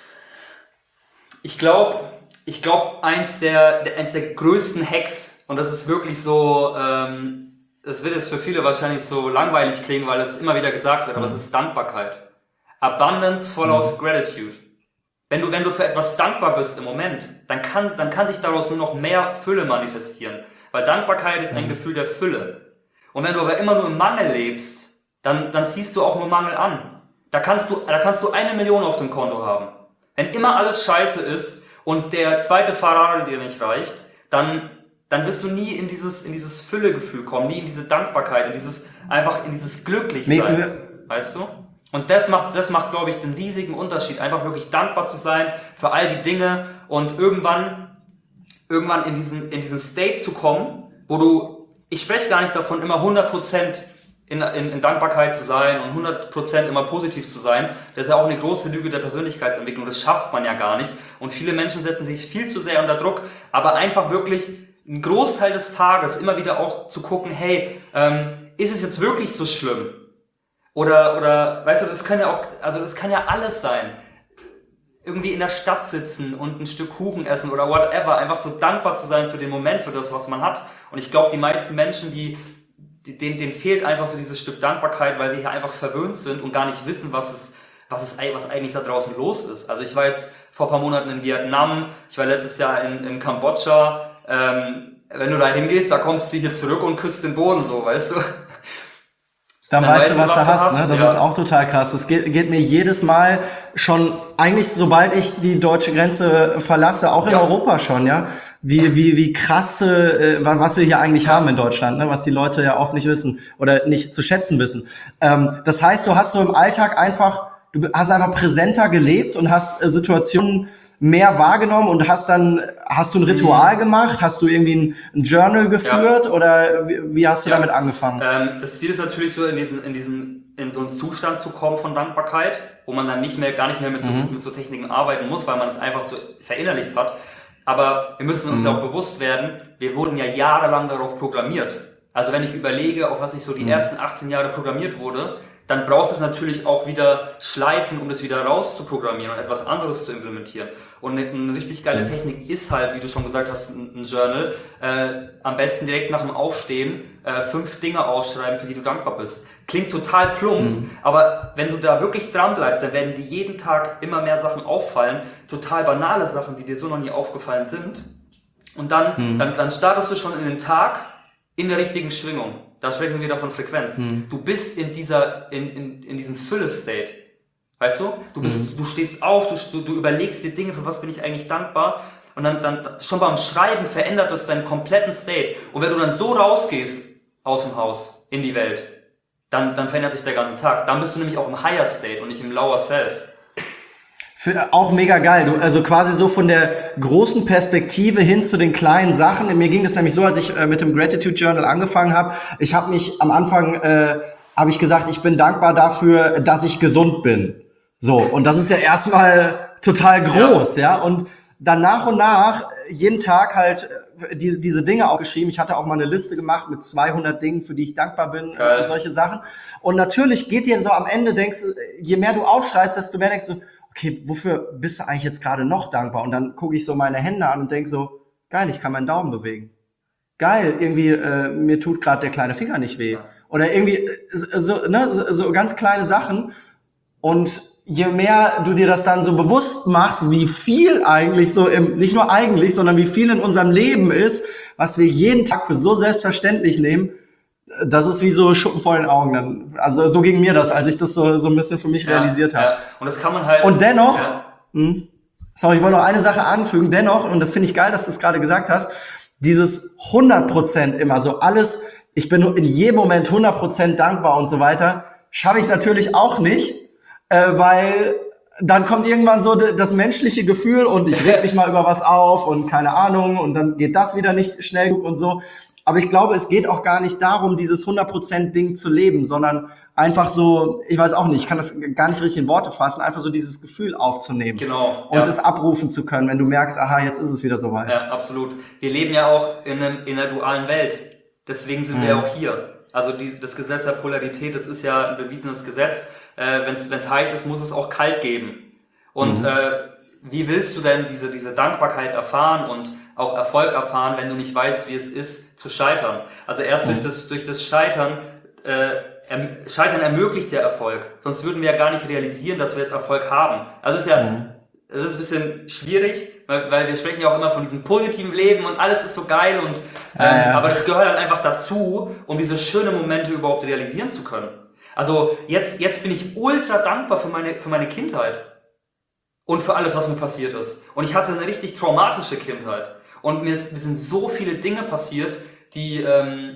Ich glaube, ich glaube, eins der, der, eins der größten Hacks, und das ist wirklich so, ähm, das wird jetzt für viele wahrscheinlich so langweilig klingen, weil es immer wieder gesagt wird, aber mhm. es ist Dankbarkeit. Abundance follows mhm. gratitude. Wenn du, wenn du für etwas dankbar bist im Moment, dann kann, dann kann sich daraus nur noch mehr Fülle manifestieren. Weil Dankbarkeit ist ein mhm. Gefühl der Fülle. Und wenn du aber immer nur im Mangel lebst, dann, dann ziehst du auch nur Mangel an. Da kannst du, da kannst du eine Million auf dem Konto haben. Wenn immer alles scheiße ist und der zweite Ferrari dir nicht reicht, dann, dann wirst du nie in dieses, in dieses Füllegefühl kommen, nie in diese Dankbarkeit, in dieses, einfach in dieses Glücklichsein. Nee, weißt du? Und das macht, das macht, glaube ich, den riesigen Unterschied, einfach wirklich dankbar zu sein für all die Dinge und irgendwann, irgendwann in diesen, in diesen State zu kommen, wo du, ich spreche gar nicht davon, immer hundert Prozent in, in, in Dankbarkeit zu sein und hundert Prozent immer positiv zu sein. Das ist ja auch eine große Lüge der Persönlichkeitsentwicklung, das schafft man ja gar nicht. Und viele Menschen setzen sich viel zu sehr unter Druck, aber einfach wirklich einen Großteil des Tages immer wieder auch zu gucken, hey, ähm, ist es jetzt wirklich so schlimm? Oder, oder, weißt du, das kann ja auch, also das kann ja alles sein. Irgendwie in der Stadt sitzen und ein Stück Kuchen essen oder whatever. Einfach so dankbar zu sein für den Moment, für das, was man hat. Und ich glaube, die meisten Menschen, die, die, denen, denen fehlt einfach so dieses Stück Dankbarkeit, weil wir hier einfach verwöhnt sind und gar nicht wissen, was es, was es, was eigentlich da draußen los ist. Also ich war jetzt vor ein paar Monaten in Vietnam, ich war letztes Jahr in, in Kambodscha. Ähm, wenn du da hingehst, da kommst du hier zurück und küsst den Boden so, weißt du.
Dann, dann weißt du, was, was du hast, hast, ne? Das ja. ist auch total krass. Das geht, geht mir jedes Mal schon, eigentlich sobald ich die deutsche Grenze verlasse, auch in ja. Europa schon, ja. Wie, wie, wie krasse, äh, was wir hier eigentlich haben in Deutschland, ne? Was die Leute ja oft nicht wissen oder nicht zu schätzen wissen. Ähm, das heißt, du hast so im Alltag einfach, du hast einfach präsenter gelebt und hast äh, Situationen mehr wahrgenommen und hast dann, hast du ein Ritual gemacht? Hast du irgendwie ein, ein Journal geführt ja. oder wie, wie hast du ja. damit angefangen?
Ähm, das Ziel ist natürlich so, in diesen, in diesen, in so einen Zustand zu kommen von Dankbarkeit, wo man dann nicht mehr, gar nicht mehr mit so, mhm. mit so Techniken arbeiten muss, weil man es einfach so verinnerlicht hat. Aber wir müssen uns mhm. ja auch bewusst werden, wir wurden ja jahrelang darauf programmiert. Also wenn ich überlege, auf was ich so die mhm. ersten achtzehn Jahre programmiert wurde, dann braucht es natürlich auch wieder Schleifen, um das wieder rauszuprogrammieren und etwas anderes zu implementieren. Und eine, eine richtig geile Technik ist halt, wie du schon gesagt hast, ein, ein Journal. Äh, am besten direkt nach dem Aufstehen äh, fünf Dinge ausschreiben, für die du dankbar bist. Klingt total plump, mhm. aber wenn du da wirklich dran bleibst, dann werden dir jeden Tag immer mehr Sachen auffallen. Total banale Sachen, die dir so noch nie aufgefallen sind. Und dann, mhm. dann, dann startest du schon in den Tag in der richtigen Schwingung. Da sprechen wir wieder von Frequenz. Mhm. Du bist in dieser, in, in, in diesem Fülle-State. Weißt du? Du bist, mhm. du stehst auf, du, du überlegst dir Dinge, für was bin ich eigentlich dankbar. Und dann, dann, schon beim Schreiben verändert das deinen kompletten State. Und wenn du dann so rausgehst aus dem Haus in die Welt, dann, dann verändert sich der ganze Tag. Dann bist du nämlich auch im Higher State und nicht im Lower Self.
Für, auch mega geil. Du, also quasi so von der großen Perspektive hin zu den kleinen Sachen. Mir ging das nämlich so, als ich äh, mit dem Gratitude Journal angefangen habe. Ich habe mich am Anfang, äh, habe ich gesagt, ich bin dankbar dafür, dass ich gesund bin. So, und das ist ja erstmal total groß, ja. ja? Und dann nach und nach jeden Tag halt die, diese Dinge auch geschrieben. Ich hatte auch mal eine Liste gemacht mit zweihundert Dingen, für die ich dankbar bin geil. Und solche Sachen. Und natürlich geht dir so am Ende, denkst je mehr du aufschreibst, desto mehr denkst du, okay, wofür bist du eigentlich jetzt gerade noch dankbar? Und dann gucke ich so meine Hände an und denke so, geil, ich kann meinen Daumen bewegen. Geil, irgendwie, äh, mir tut gerade der kleine Finger nicht weh. Oder irgendwie so, ne, so, so ganz kleine Sachen. Und je mehr du dir das dann so bewusst machst, wie viel eigentlich so im, nicht nur eigentlich, sondern wie viel in unserem Leben ist, was wir jeden Tag für so selbstverständlich nehmen, das ist wie so Schuppen vor den Augen dann. Also so ging mir das, als ich das so, so ein bisschen für mich ja, realisiert habe.
Ja. Und das kann man halt.
Und dennoch, ja. mh, sorry, ich wollte noch eine Sache anfügen, dennoch, und das finde ich geil, dass du es gerade gesagt hast, dieses hundert Prozent immer, so alles, ich bin in jedem Moment hundert Prozent dankbar und so weiter, schaffe ich natürlich auch nicht, äh, weil dann kommt irgendwann so das menschliche Gefühl und ich reg mich mal über was auf und keine Ahnung und dann geht das wieder nicht schnell genug und so. Aber ich glaube, es geht auch gar nicht darum, dieses hundert Prozent Ding zu leben, sondern einfach so, ich weiß auch nicht, ich kann das gar nicht richtig in Worte fassen, einfach so dieses Gefühl aufzunehmen.
Genau.
Und
ja.
es abrufen zu können, wenn du merkst, aha, jetzt ist es wieder soweit.
Ja, absolut. Wir leben ja auch in, einem, in einer dualen Welt. Deswegen sind mhm. wir auch hier. Also die, das Gesetz der Polarität, das ist ja ein bewiesenes Gesetz. Äh, wenn es heiß ist, muss es auch kalt geben. Und mhm. äh, wie willst du denn diese, diese Dankbarkeit erfahren und auch Erfolg erfahren, wenn du nicht weißt, wie es ist, zu scheitern? Also erst mhm. durch das, durch das Scheitern, äh, erm, Scheitern ermöglicht der Erfolg. Sonst würden wir ja gar nicht realisieren, dass wir jetzt Erfolg haben. Also es ist ja, mhm. es ist ein bisschen schwierig, weil, weil wir sprechen ja auch immer von diesem positiven Leben und alles ist so geil und, ähm, ja, ja. aber das gehört halt einfach dazu, um diese schönen Momente überhaupt realisieren zu können. Also jetzt, jetzt bin ich ultra dankbar für meine, für meine Kindheit und für alles, was mir passiert ist. Und ich hatte eine richtig traumatische Kindheit. Und mir, mir sind so viele Dinge passiert, die, ähm,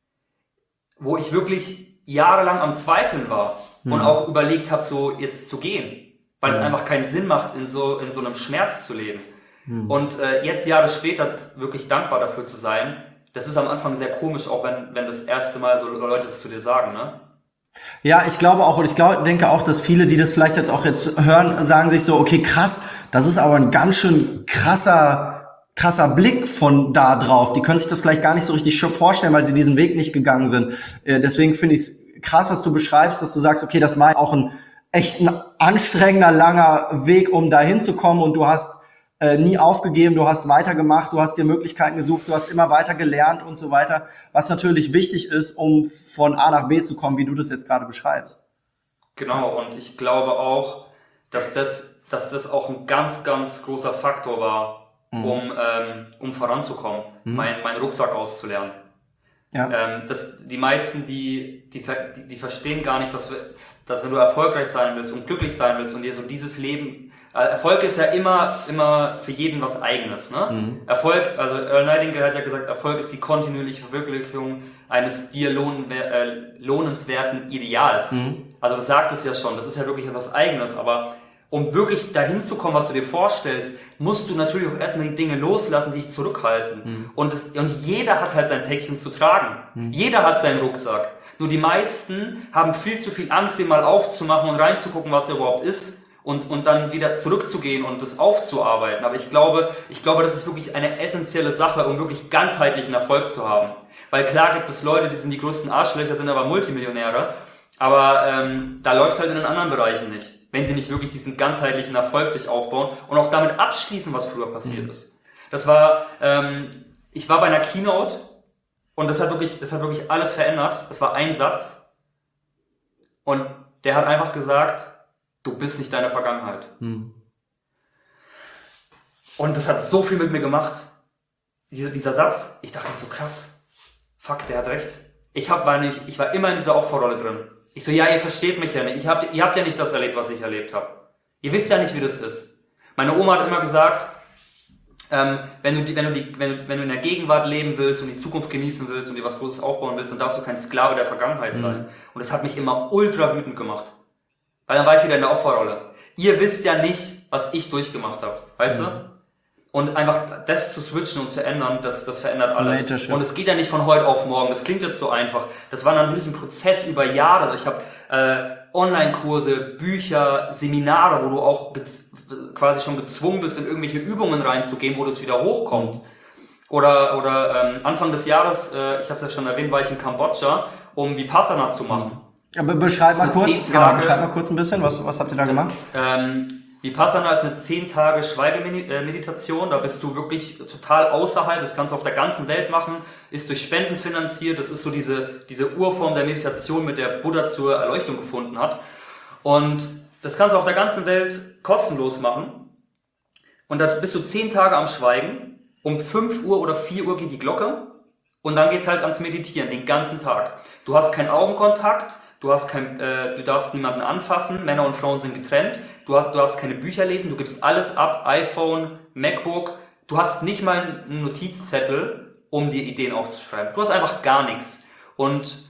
wo ich wirklich jahrelang am Zweifeln war mhm. und auch überlegt habe, so jetzt zu gehen, weil mhm. es einfach keinen Sinn macht, in so, in so einem Schmerz zu leben. Mhm. Und äh, jetzt Jahre später wirklich dankbar dafür zu sein, das ist am Anfang sehr komisch, auch wenn, wenn das erste Mal so Leute es zu dir sagen, ne?
Ja, ich glaube auch, und ich glaube, denke auch, dass viele, die das vielleicht jetzt auch jetzt hören, sagen sich so, okay, krass, das ist aber ein ganz schön krasser, krasser Blick von da drauf. Die können sich das vielleicht gar nicht so richtig vorstellen, weil sie diesen Weg nicht gegangen sind. Äh, deswegen finde ich es krass, was du beschreibst, dass du sagst, okay, das war auch ein echt ein anstrengender, langer Weg, um da hinzukommen und du hast äh, nie aufgegeben, du hast weitergemacht, du hast dir Möglichkeiten gesucht, du hast immer weiter gelernt und so weiter, was natürlich wichtig ist, um von A nach B zu kommen, wie du das jetzt gerade beschreibst.
Genau, und ich glaube auch, dass das, dass das auch ein ganz, ganz großer Faktor war, mhm. um, ähm, um voranzukommen, mhm. mein, meinen Rucksack auszulernen. Ja. Ähm, das, die meisten, die, die, die, die verstehen gar nicht, dass, wir, dass wenn du erfolgreich sein willst und glücklich sein willst und dir so dieses Leben, äh, Erfolg ist ja immer, immer für jeden was Eigenes, ne? Mhm. Erfolg, also Earl Nightingale hat ja gesagt, Erfolg ist die kontinuierliche Verwirklichung eines dir lohn, äh, lohnenswerten Ideals. Mhm. Also das sagt es ja schon, das ist ja wirklich etwas Eigenes, aber um wirklich dahin zu kommen, was du dir vorstellst, musst du natürlich auch erstmal die Dinge loslassen, die dich zurückhalten. Mhm. Und, das, und jeder hat halt sein Päckchen zu tragen. Mhm. Jeder hat seinen Rucksack. Nur die meisten haben viel zu viel Angst, den mal aufzumachen und reinzugucken, was er überhaupt ist. Und, und dann wieder zurückzugehen und das aufzuarbeiten. Aber ich glaube, ich glaube, das ist wirklich eine essentielle Sache, um wirklich ganzheitlichen Erfolg zu haben. Weil klar gibt es Leute, die sind die größten Arschlöcher, sind aber Multimillionäre. Aber ähm, da läuft halt in den anderen Bereichen nicht. Wenn sie nicht wirklich diesen ganzheitlichen Erfolg sich aufbauen und auch damit abschließen, was früher passiert mhm. ist. Das war, ähm, ich war bei einer Keynote und das hat wirklich, das hat wirklich alles verändert. Das war ein Satz und der hat einfach gesagt, du bist nicht deine Vergangenheit. Mhm. Und das hat so viel mit mir gemacht. Dieser, dieser Satz, ich dachte mir so krass, fuck, der hat recht. Ich, hab, war nicht, ich war immer in dieser Opferrolle drin. Ich so, ja, ihr versteht mich ja nicht. Ich hab, ihr habt ja nicht das erlebt, was ich erlebt habe. Ihr wisst ja nicht, wie das ist. Meine Oma hat immer gesagt, ähm, wenn, du die, wenn, du die, wenn, du, wenn du in der Gegenwart leben willst und die Zukunft genießen willst und dir was Großes aufbauen willst, dann darfst du kein Sklave der Vergangenheit sein. Mhm. Und das hat mich immer ultra wütend gemacht. Weil dann war ich wieder in der Opferrolle. Ihr wisst ja nicht, was ich durchgemacht habe. Weißt mhm. du? Und einfach das zu switchen und zu ändern, das, das verändert das alles. Und es geht ja nicht von heute auf morgen. Das klingt jetzt so einfach. Das war natürlich ein Prozess über Jahre. Ich habe äh, Online-Kurse, Bücher, Seminare, wo du auch quasi schon gezwungen bist, in irgendwelche Übungen reinzugehen, wo das wieder hochkommt. Mhm. Oder, oder ähm, Anfang des Jahres, äh, ich habe es ja schon erwähnt, war ich in Kambodscha, um Vipassana zu machen.
Aber beschreib mal kurz, genau, beschreib mal kurz ein bisschen, was, was habt ihr da
das,
gemacht?
Ähm, Vipassana ist eine zehn Tage Schweigemeditation, da bist du wirklich total außerhalb, das kannst du auf der ganzen Welt machen, ist durch Spenden finanziert, das ist so diese, diese Urform der Meditation, mit der Buddha zur Erleuchtung gefunden hat. Und das kannst du auf der ganzen Welt kostenlos machen. Und da bist du zehn Tage am Schweigen, um fünf Uhr oder vier Uhr geht die Glocke und dann geht's halt ans Meditieren, den ganzen Tag. Du hast keinen Augenkontakt, Du, hast kein, äh, du darfst niemanden anfassen, Männer und Frauen sind getrennt, du, hast, du darfst keine Bücher lesen, du gibst alles ab, iPhone, MacBook, du hast nicht mal einen Notizzettel, um dir Ideen aufzuschreiben. Du hast einfach gar nichts. Und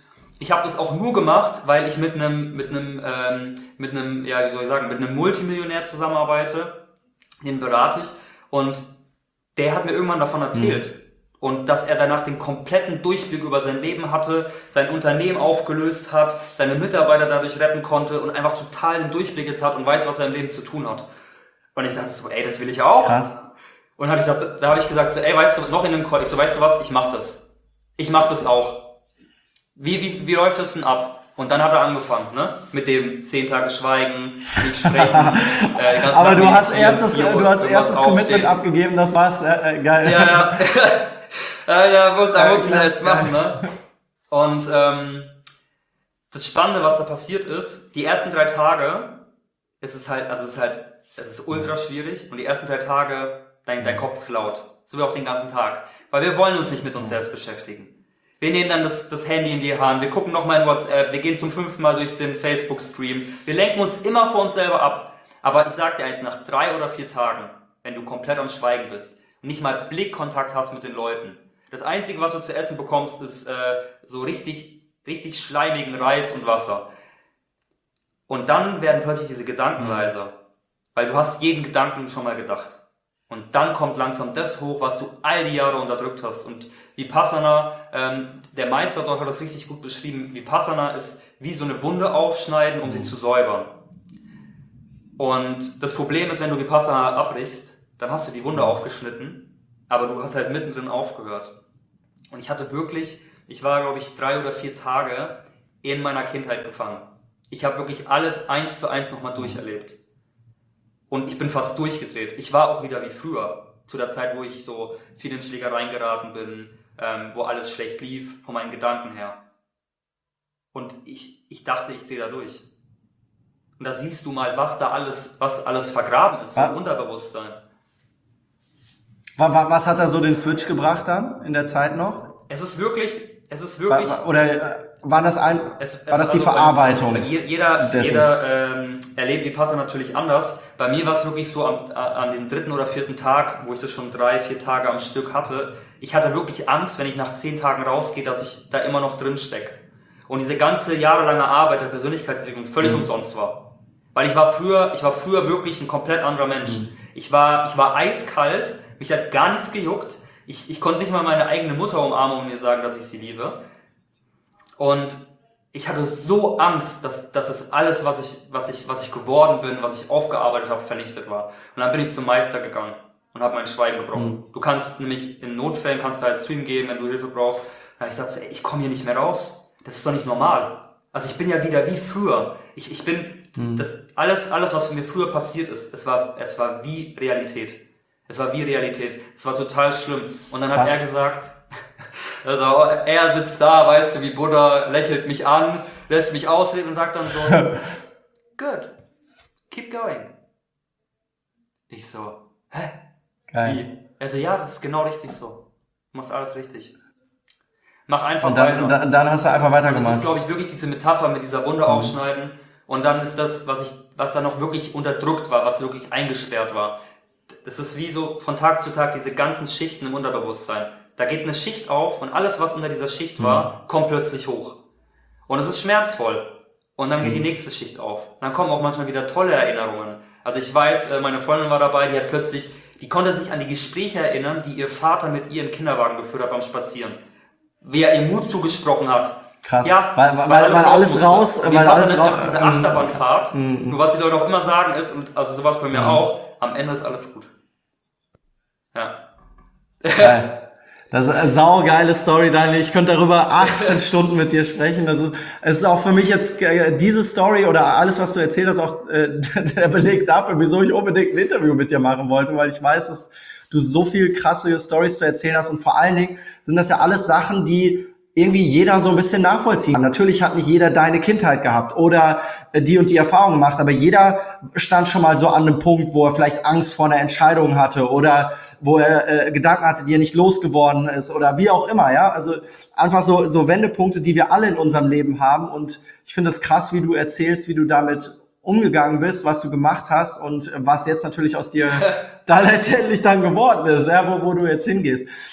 ich habe das auch nur gemacht, weil ich mit einem, mit einem, ähm, mit einem, ja, wie soll ich sagen, mit einem Multimillionär zusammenarbeite, den berate ich, und der hat mir irgendwann davon erzählt. Mhm. Und dass er danach den kompletten Durchblick über sein Leben hatte, sein Unternehmen aufgelöst hat, seine Mitarbeiter dadurch retten konnte und einfach total den Durchblick jetzt hat und weiß, was er im Leben zu tun hat. Und ich dachte so, ey, das will ich auch.
Krass.
Und hab ich gesagt, da habe ich gesagt, so, ey, weißt du, noch in einem Call, ich so, weißt du was, ich mach das. Ich mach das auch. Wie, wie, wie läuft das denn ab? Und dann hat er angefangen, ne? Mit dem zehn Tage Schweigen, nicht sprechen. äh,
Aber du hast erstes, du hast erstes Commitment abgegeben, das war's, äh, äh, geil.
Ja, ja. ja, ja, muss, da muss ich halt jetzt machen, ne? Und ähm, das Spannende, was da passiert ist, die ersten drei Tage, ist es halt, also es ist halt, es ist ultra schwierig, und die ersten drei Tage, dein, dein Kopf ist laut. So wie auch den ganzen Tag. Weil wir wollen uns nicht mit uns selbst beschäftigen. Wir nehmen dann das, das Handy in die Hand, wir gucken nochmal in WhatsApp, wir gehen zum fünften Mal durch den Facebook-Stream. Wir lenken uns immer vor uns selber ab. Aber ich sag dir eins, nach drei oder vier Tagen, wenn du komplett am Schweigen bist und nicht mal Blickkontakt hast mit den Leuten, das Einzige, was du zu essen bekommst, ist äh, so richtig, richtig schleimigen Reis und Wasser. Und dann werden plötzlich diese Gedanken leiser. Weil du hast jeden Gedanken schon mal gedacht. Und dann kommt langsam das hoch, was du all die Jahre unterdrückt hast. Und Vipassana, ähm, der Meister dort hat das richtig gut beschrieben, Vipassana ist wie so eine Wunde aufschneiden, um sie zu säubern. Und das Problem ist, wenn du Vipassana abbrichst, dann hast du die Wunde aufgeschnitten, aber du hast halt mittendrin aufgehört. Und ich hatte wirklich, ich war glaube ich drei oder vier Tage in meiner Kindheit gefangen. Ich habe wirklich alles eins zu eins nochmal durcherlebt. Und ich bin fast durchgedreht. Ich war auch wieder wie früher, zu der Zeit, wo ich so viel in Schlägereien geraten bin, ähm, wo alles schlecht lief, von meinen Gedanken her. Und ich, ich dachte, ich drehe da durch. Und da siehst du mal, was da alles, was alles vergraben ist, im Unterbewusstsein.
Was hat da so den Switch gebracht dann, in der Zeit noch?
Es ist wirklich, es ist wirklich...
Oder war das, ein,
es, es
war das die
also
Verarbeitung?
Jeder, jeder ähm, erlebt Vipassana natürlich anders. Bei mir war es wirklich so, am, an den dritten oder vierten Tag, wo ich das schon drei, vier Tage am Stück hatte, ich hatte wirklich Angst, wenn ich nach zehn Tagen rausgehe, dass ich da immer noch drin stecke. Und diese ganze jahrelange Arbeit der Persönlichkeitsentwicklung völlig mhm. umsonst war. Weil ich war früher, ich war früher wirklich ein komplett anderer Mensch. Mhm. Ich war, ich war eiskalt, mich hat gar nichts gejuckt. Ich, ich konnte nicht mal meine eigene Mutter umarmen und mir sagen, dass ich sie liebe. Und ich hatte so Angst, dass, dass es alles, was ich, was, ich, was ich geworden bin, was ich aufgearbeitet habe, vernichtet war. Und dann bin ich zum Meister gegangen und habe mein Schweigen gebrochen. Mhm. Du kannst nämlich in Notfällen kannst du halt zu ihm gehen, wenn du Hilfe brauchst. Da habe ich gesagt, so, ey, ich komme hier nicht mehr raus. Das ist doch nicht normal. Also ich bin ja wieder wie früher. Ich, ich bin, mhm. das, alles, alles, was mir früher passiert ist, es war, es war wie Realität. Es war wie Realität. Es war total schlimm. Und dann hat was? er gesagt, also er sitzt da, weißt du, wie Buddha, lächelt mich an, lässt mich ausreden und sagt dann so, good, keep going. Ich so, hä?
Geil.
Wie? Er so, ja, das ist genau richtig so. Du machst alles richtig. Mach einfach
und dann,
weiter.
Dann, dann hast du einfach weitergemacht.
Das ist, glaube ich, wirklich diese Metapher mit dieser Wunde mhm. aufschneiden. Und dann ist das, was ich, was da noch wirklich unterdrückt war, was wirklich eingesperrt war. Das ist wie so von Tag zu Tag diese ganzen Schichten im Unterbewusstsein. Da geht eine Schicht auf und alles, was unter dieser Schicht war, mhm. kommt plötzlich hoch. Und es ist schmerzvoll. Und dann geht mhm. die nächste Schicht auf. Dann kommen auch manchmal wieder tolle Erinnerungen. Also ich weiß, meine Freundin war dabei, die hat plötzlich, die konnte sich an die Gespräche erinnern, die ihr Vater mit ihr im Kinderwagen geführt hat beim Spazieren. Wie er ihr Mut zugesprochen hat.
Krass.
Ja,
weil, weil, weil, weil alles raus,
raus
weil alles raus.
Diese Achterbahnfahrt. Mhm. Nur was die Leute auch immer sagen ist, und also sowas bei mir mhm. auch, am Ende ist alles gut. Ja.
Geil. Das ist eine saugeile Story, Daniel. Ich könnte darüber achtzehn Stunden mit dir sprechen. Das ist, es ist auch für mich jetzt äh, diese Story oder alles, was du erzählt hast, auch äh, der Beleg dafür, wieso ich unbedingt ein Interview mit dir machen wollte, weil ich weiß, dass du so viel krasse Stories zu erzählen hast und vor allen Dingen sind das ja alles Sachen, die irgendwie jeder so ein bisschen nachvollziehen kann. Natürlich hat nicht jeder deine Kindheit gehabt oder die und die Erfahrung gemacht, aber jeder stand schon mal so an einem Punkt, wo er vielleicht Angst vor einer Entscheidung hatte oder wo er äh, Gedanken hatte, die er nicht losgeworden ist oder wie auch immer, ja. Also einfach so so Wendepunkte, die wir alle in unserem Leben haben und ich finde es krass, wie du erzählst, wie du damit umgegangen bist, was du gemacht hast und was jetzt natürlich aus dir da letztendlich dann geworden ist, ja, wo, wo du jetzt hingehst.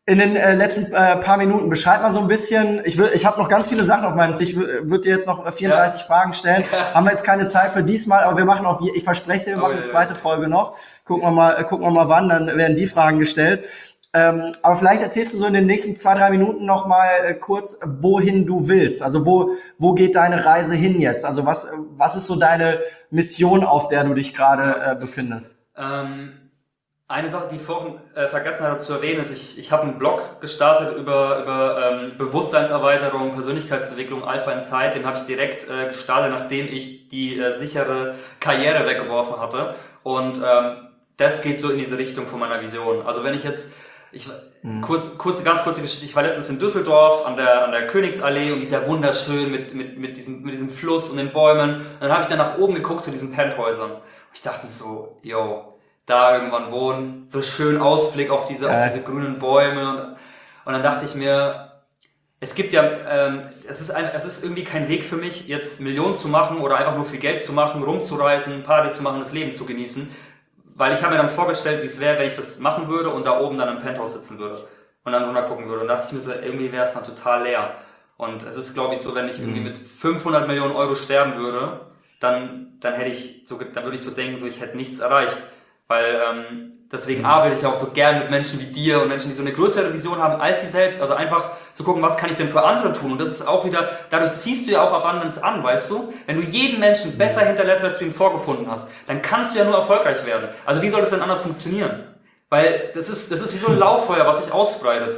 in den äh, letzten äh, paar Minuten. Beschreib mal so ein bisschen, ich will, ich habe noch ganz viele Sachen auf meinem Tisch, ich würde dir jetzt noch vierunddreißig ja. Fragen stellen. Ja. Haben wir jetzt keine Zeit für diesmal, aber wir machen auf, ich verspreche, wir machen oh, eine zweite ja. Folge noch. Gucken wir mal, äh, gucken wir mal wann, dann werden die Fragen gestellt. Ähm, aber vielleicht erzählst du so in den nächsten zwei, drei Minuten noch mal äh, kurz, wohin du willst. Also wo, wo geht deine Reise hin jetzt? Also was, was ist so deine Mission, auf der du dich gerade äh, befindest?
Ähm Eine Sache, die ich vorhin äh, vergessen hatte zu erwähnen, ist, ich, ich habe einen Blog gestartet über, über ähm, Bewusstseinserweiterung, Persönlichkeitsentwicklung, Alpha Insight. Den habe ich direkt äh, gestartet, nachdem ich die äh, sichere Karriere weggeworfen hatte. Und ähm, das geht so in diese Richtung von meiner Vision. Also wenn ich jetzt, ich mhm. kurz, kurz, ganz kurze Geschichte, ich war letztens in Düsseldorf an der, an der Königsallee und die ist ja wunderschön mit, mit, mit, diesem, mit diesem Fluss und den Bäumen. Und dann habe ich dann nach oben geguckt zu diesen Penthäusern. Und ich dachte mir so, yo, da irgendwann wohnen, so schön Ausblick auf diese, äh. auf diese grünen Bäume und, und dann dachte ich mir, es gibt ja, ähm, es ist ein, es ist irgendwie kein Weg für mich, jetzt Millionen zu machen oder einfach nur viel Geld zu machen, rumzureisen, Party zu machen, das Leben zu genießen, weil ich habe mir dann vorgestellt, wie es wäre, wenn ich das machen würde und da oben dann im Penthouse sitzen würde und dann runter gucken würde und dachte ich mir so, irgendwie wäre es dann total leer und es ist, glaube ich, so, wenn ich irgendwie mit fünfhundert Millionen Euro sterben würde, dann, dann hätte ich so, dann würde ich so denken, so ich hätte nichts erreicht. Weil ähm, deswegen arbeite ich auch so gern mit Menschen wie dir und Menschen, die so eine größere Vision haben als sie selbst. Also einfach zu gucken, was kann ich denn für andere tun? Und das ist auch wieder, dadurch ziehst du ja auch Abundance an, weißt du? Wenn du jeden Menschen besser hinterlässt, als du ihn vorgefunden hast, dann kannst du ja nur erfolgreich werden. Also wie soll das denn anders funktionieren? Weil das ist, das ist wie so ein Lauffeuer, was sich ausbreitet.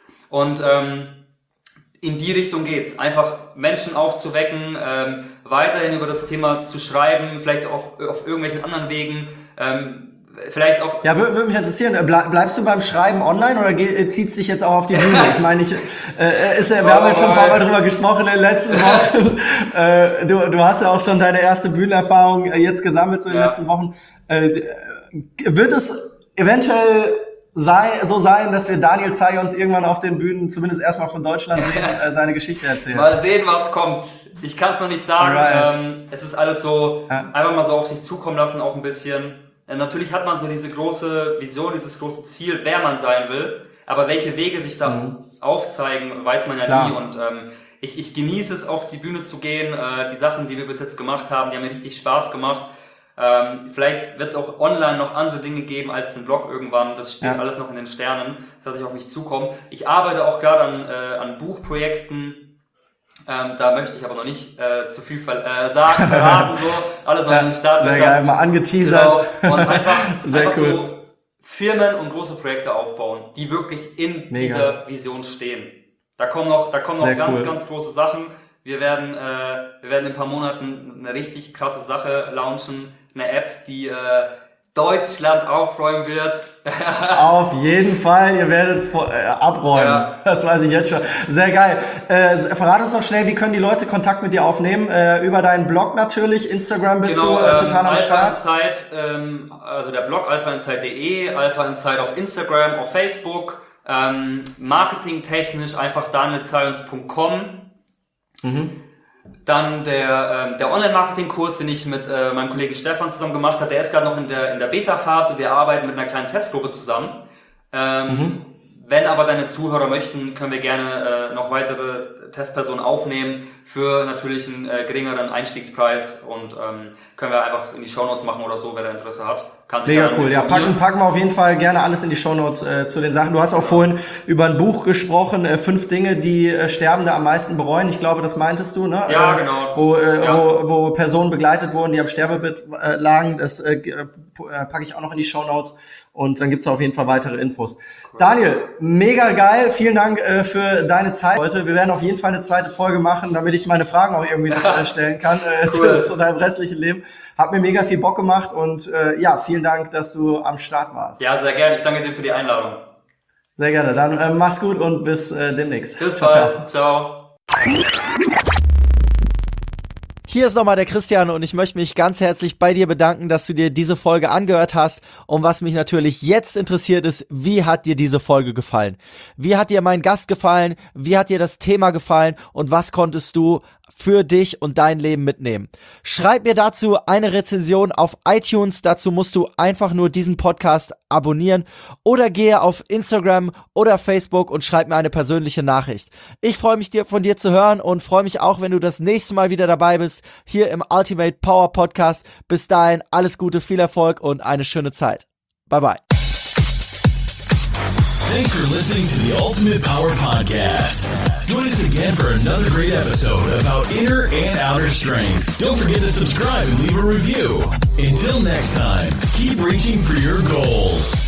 Und ähm, in die Richtung geht's. Einfach Menschen aufzuwecken, ähm, weiterhin über das Thema zu schreiben, vielleicht auch auf irgendwelchen anderen Wegen, ähm, vielleicht auch...
Ja, würde würd mich interessieren, bleibst du beim Schreiben online oder zieht es dich jetzt auch auf die Bühne? Ich meine, ich, äh, ist ja, wir oh, haben ja schon ein paar Mal drüber gesprochen in den letzten Wochen. äh, du, du hast ja auch schon deine erste Bühnenerfahrung jetzt gesammelt so in den ja. letzten Wochen. Äh, wird es eventuell sei, so sein, dass wir Daniel Zay uns irgendwann auf den Bühnen, zumindest erstmal von Deutschland, sehen, äh, seine Geschichte erzählen?
Mal sehen, was kommt. Ich kann es noch nicht sagen. Ähm, es ist alles so, ja. einfach mal so auf sich zukommen lassen, auch ein bisschen. Natürlich hat man so diese große Vision, dieses große Ziel, wer man sein will, aber welche Wege sich da mhm. aufzeigen, weiß man ja Klar. nie. Und ähm, ich, ich genieße es, auf die Bühne zu gehen. Äh, die Sachen, die wir bis jetzt gemacht haben, die haben mir richtig Spaß gemacht. Ähm, vielleicht wird es auch online noch andere Dinge geben als den Blog irgendwann. Das steht ja. alles noch in den Sternen. Das lasse ich auf mich zukommen. Ich arbeite auch gerade an, äh, an Buchprojekten. Ähm, da möchte ich aber noch nicht äh, zu viel ver äh, sagen, verraten, so. Alles noch ja, in den Start.
Sehr geil, mal angeteasert.
Genau. Und einfach,
sehr
einfach
cool.
so Firmen und große Projekte aufbauen, die wirklich in Mega. dieser Vision stehen. Da kommen noch, da kommen noch ganz, cool. ganz große Sachen. Wir werden, äh, wir werden in ein paar Monaten eine richtig krasse Sache launchen. Eine App, die äh, Deutschland aufräumen wird.
Auf jeden Fall, ihr werdet vor, äh, abräumen. Ja. Das weiß ich jetzt schon. Sehr geil. Äh, verrat uns noch schnell, wie können die Leute Kontakt mit dir aufnehmen? Äh, über deinen Blog natürlich, Instagram bist genau, du äh, total ähm, am Start.
Alpha Insight, ähm, also der Blog alpha insight punkt de, Alpha Insight auf Instagram, auf Facebook, ähm, marketingtechnisch einfach daniel zayons punkt com. Mhm. Dann der, ähm, der Online-Marketing-Kurs, den ich mit äh, meinem Kollegen Stefan zusammen gemacht habe, der ist gerade noch in der, in der Beta-Phase. Wir arbeiten mit einer kleinen Testgruppe zusammen. Ähm, mhm. Wenn aber deine Zuhörer möchten, können wir gerne äh, noch weitere Testpersonen aufnehmen für natürlich einen äh, geringeren Einstiegspreis und ähm, können wir einfach in die Shownotes machen oder so, wer da Interesse hat. Kann sich
Mega cool, ja, packen, packen wir auf jeden Fall gerne alles in die Shownotes äh, zu den Sachen. Du hast auch vorhin über ein Buch gesprochen, äh, fünf Dinge, die äh, Sterbende am meisten bereuen. Ich glaube, das meintest du, ne?
Ja,
äh,
genau.
Wo, äh, ja. wo, wo Personen begleitet wurden, die am Sterbebett äh, lagen. Das äh, äh, packe ich auch noch in die Shownotes und dann gibt's auf jeden Fall weitere Infos. Cool. Daniel, mega geil. Vielen Dank äh, für deine Zeit heute. Wir werden auf jeden Fall eine zweite Folge machen, damit ich meine Fragen auch irgendwie noch stellen kann äh,
cool.
zu, zu deinem restlichen Leben. Hat mir mega viel Bock gemacht und äh, ja, vielen Dank, dass du am Start warst.
Ja, sehr gerne. Ich danke dir für die Einladung.
Sehr gerne. Dann äh, mach's gut und bis äh, demnächst.
Bis ciao, bald. Ciao. ciao.
Hier ist nochmal der Christian und ich möchte mich ganz herzlich bei dir bedanken, dass du dir diese Folge angehört hast. Und was mich natürlich jetzt interessiert ist, wie hat dir diese Folge gefallen? Wie hat dir mein Gast gefallen? Wie hat dir das Thema gefallen? Und was konntest du
für dich und dein Leben mitnehmen. Schreib mir dazu eine Rezension auf iTunes. Dazu musst du einfach nur diesen Podcast abonnieren oder gehe auf Instagram oder Facebook und schreib mir eine persönliche Nachricht. Ich freue mich, dir, von dir zu hören und freue mich auch, wenn du das nächste Mal wieder dabei bist, hier im Ultimate Power Podcast. Bis dahin, alles Gute, viel Erfolg und eine schöne Zeit. Bye bye.
Thanks for listening to the Ultimate Power Podcast. Join us again for another great episode about inner and outer strength. Don't forget to subscribe and leave a review. Until next time, keep reaching for your goals.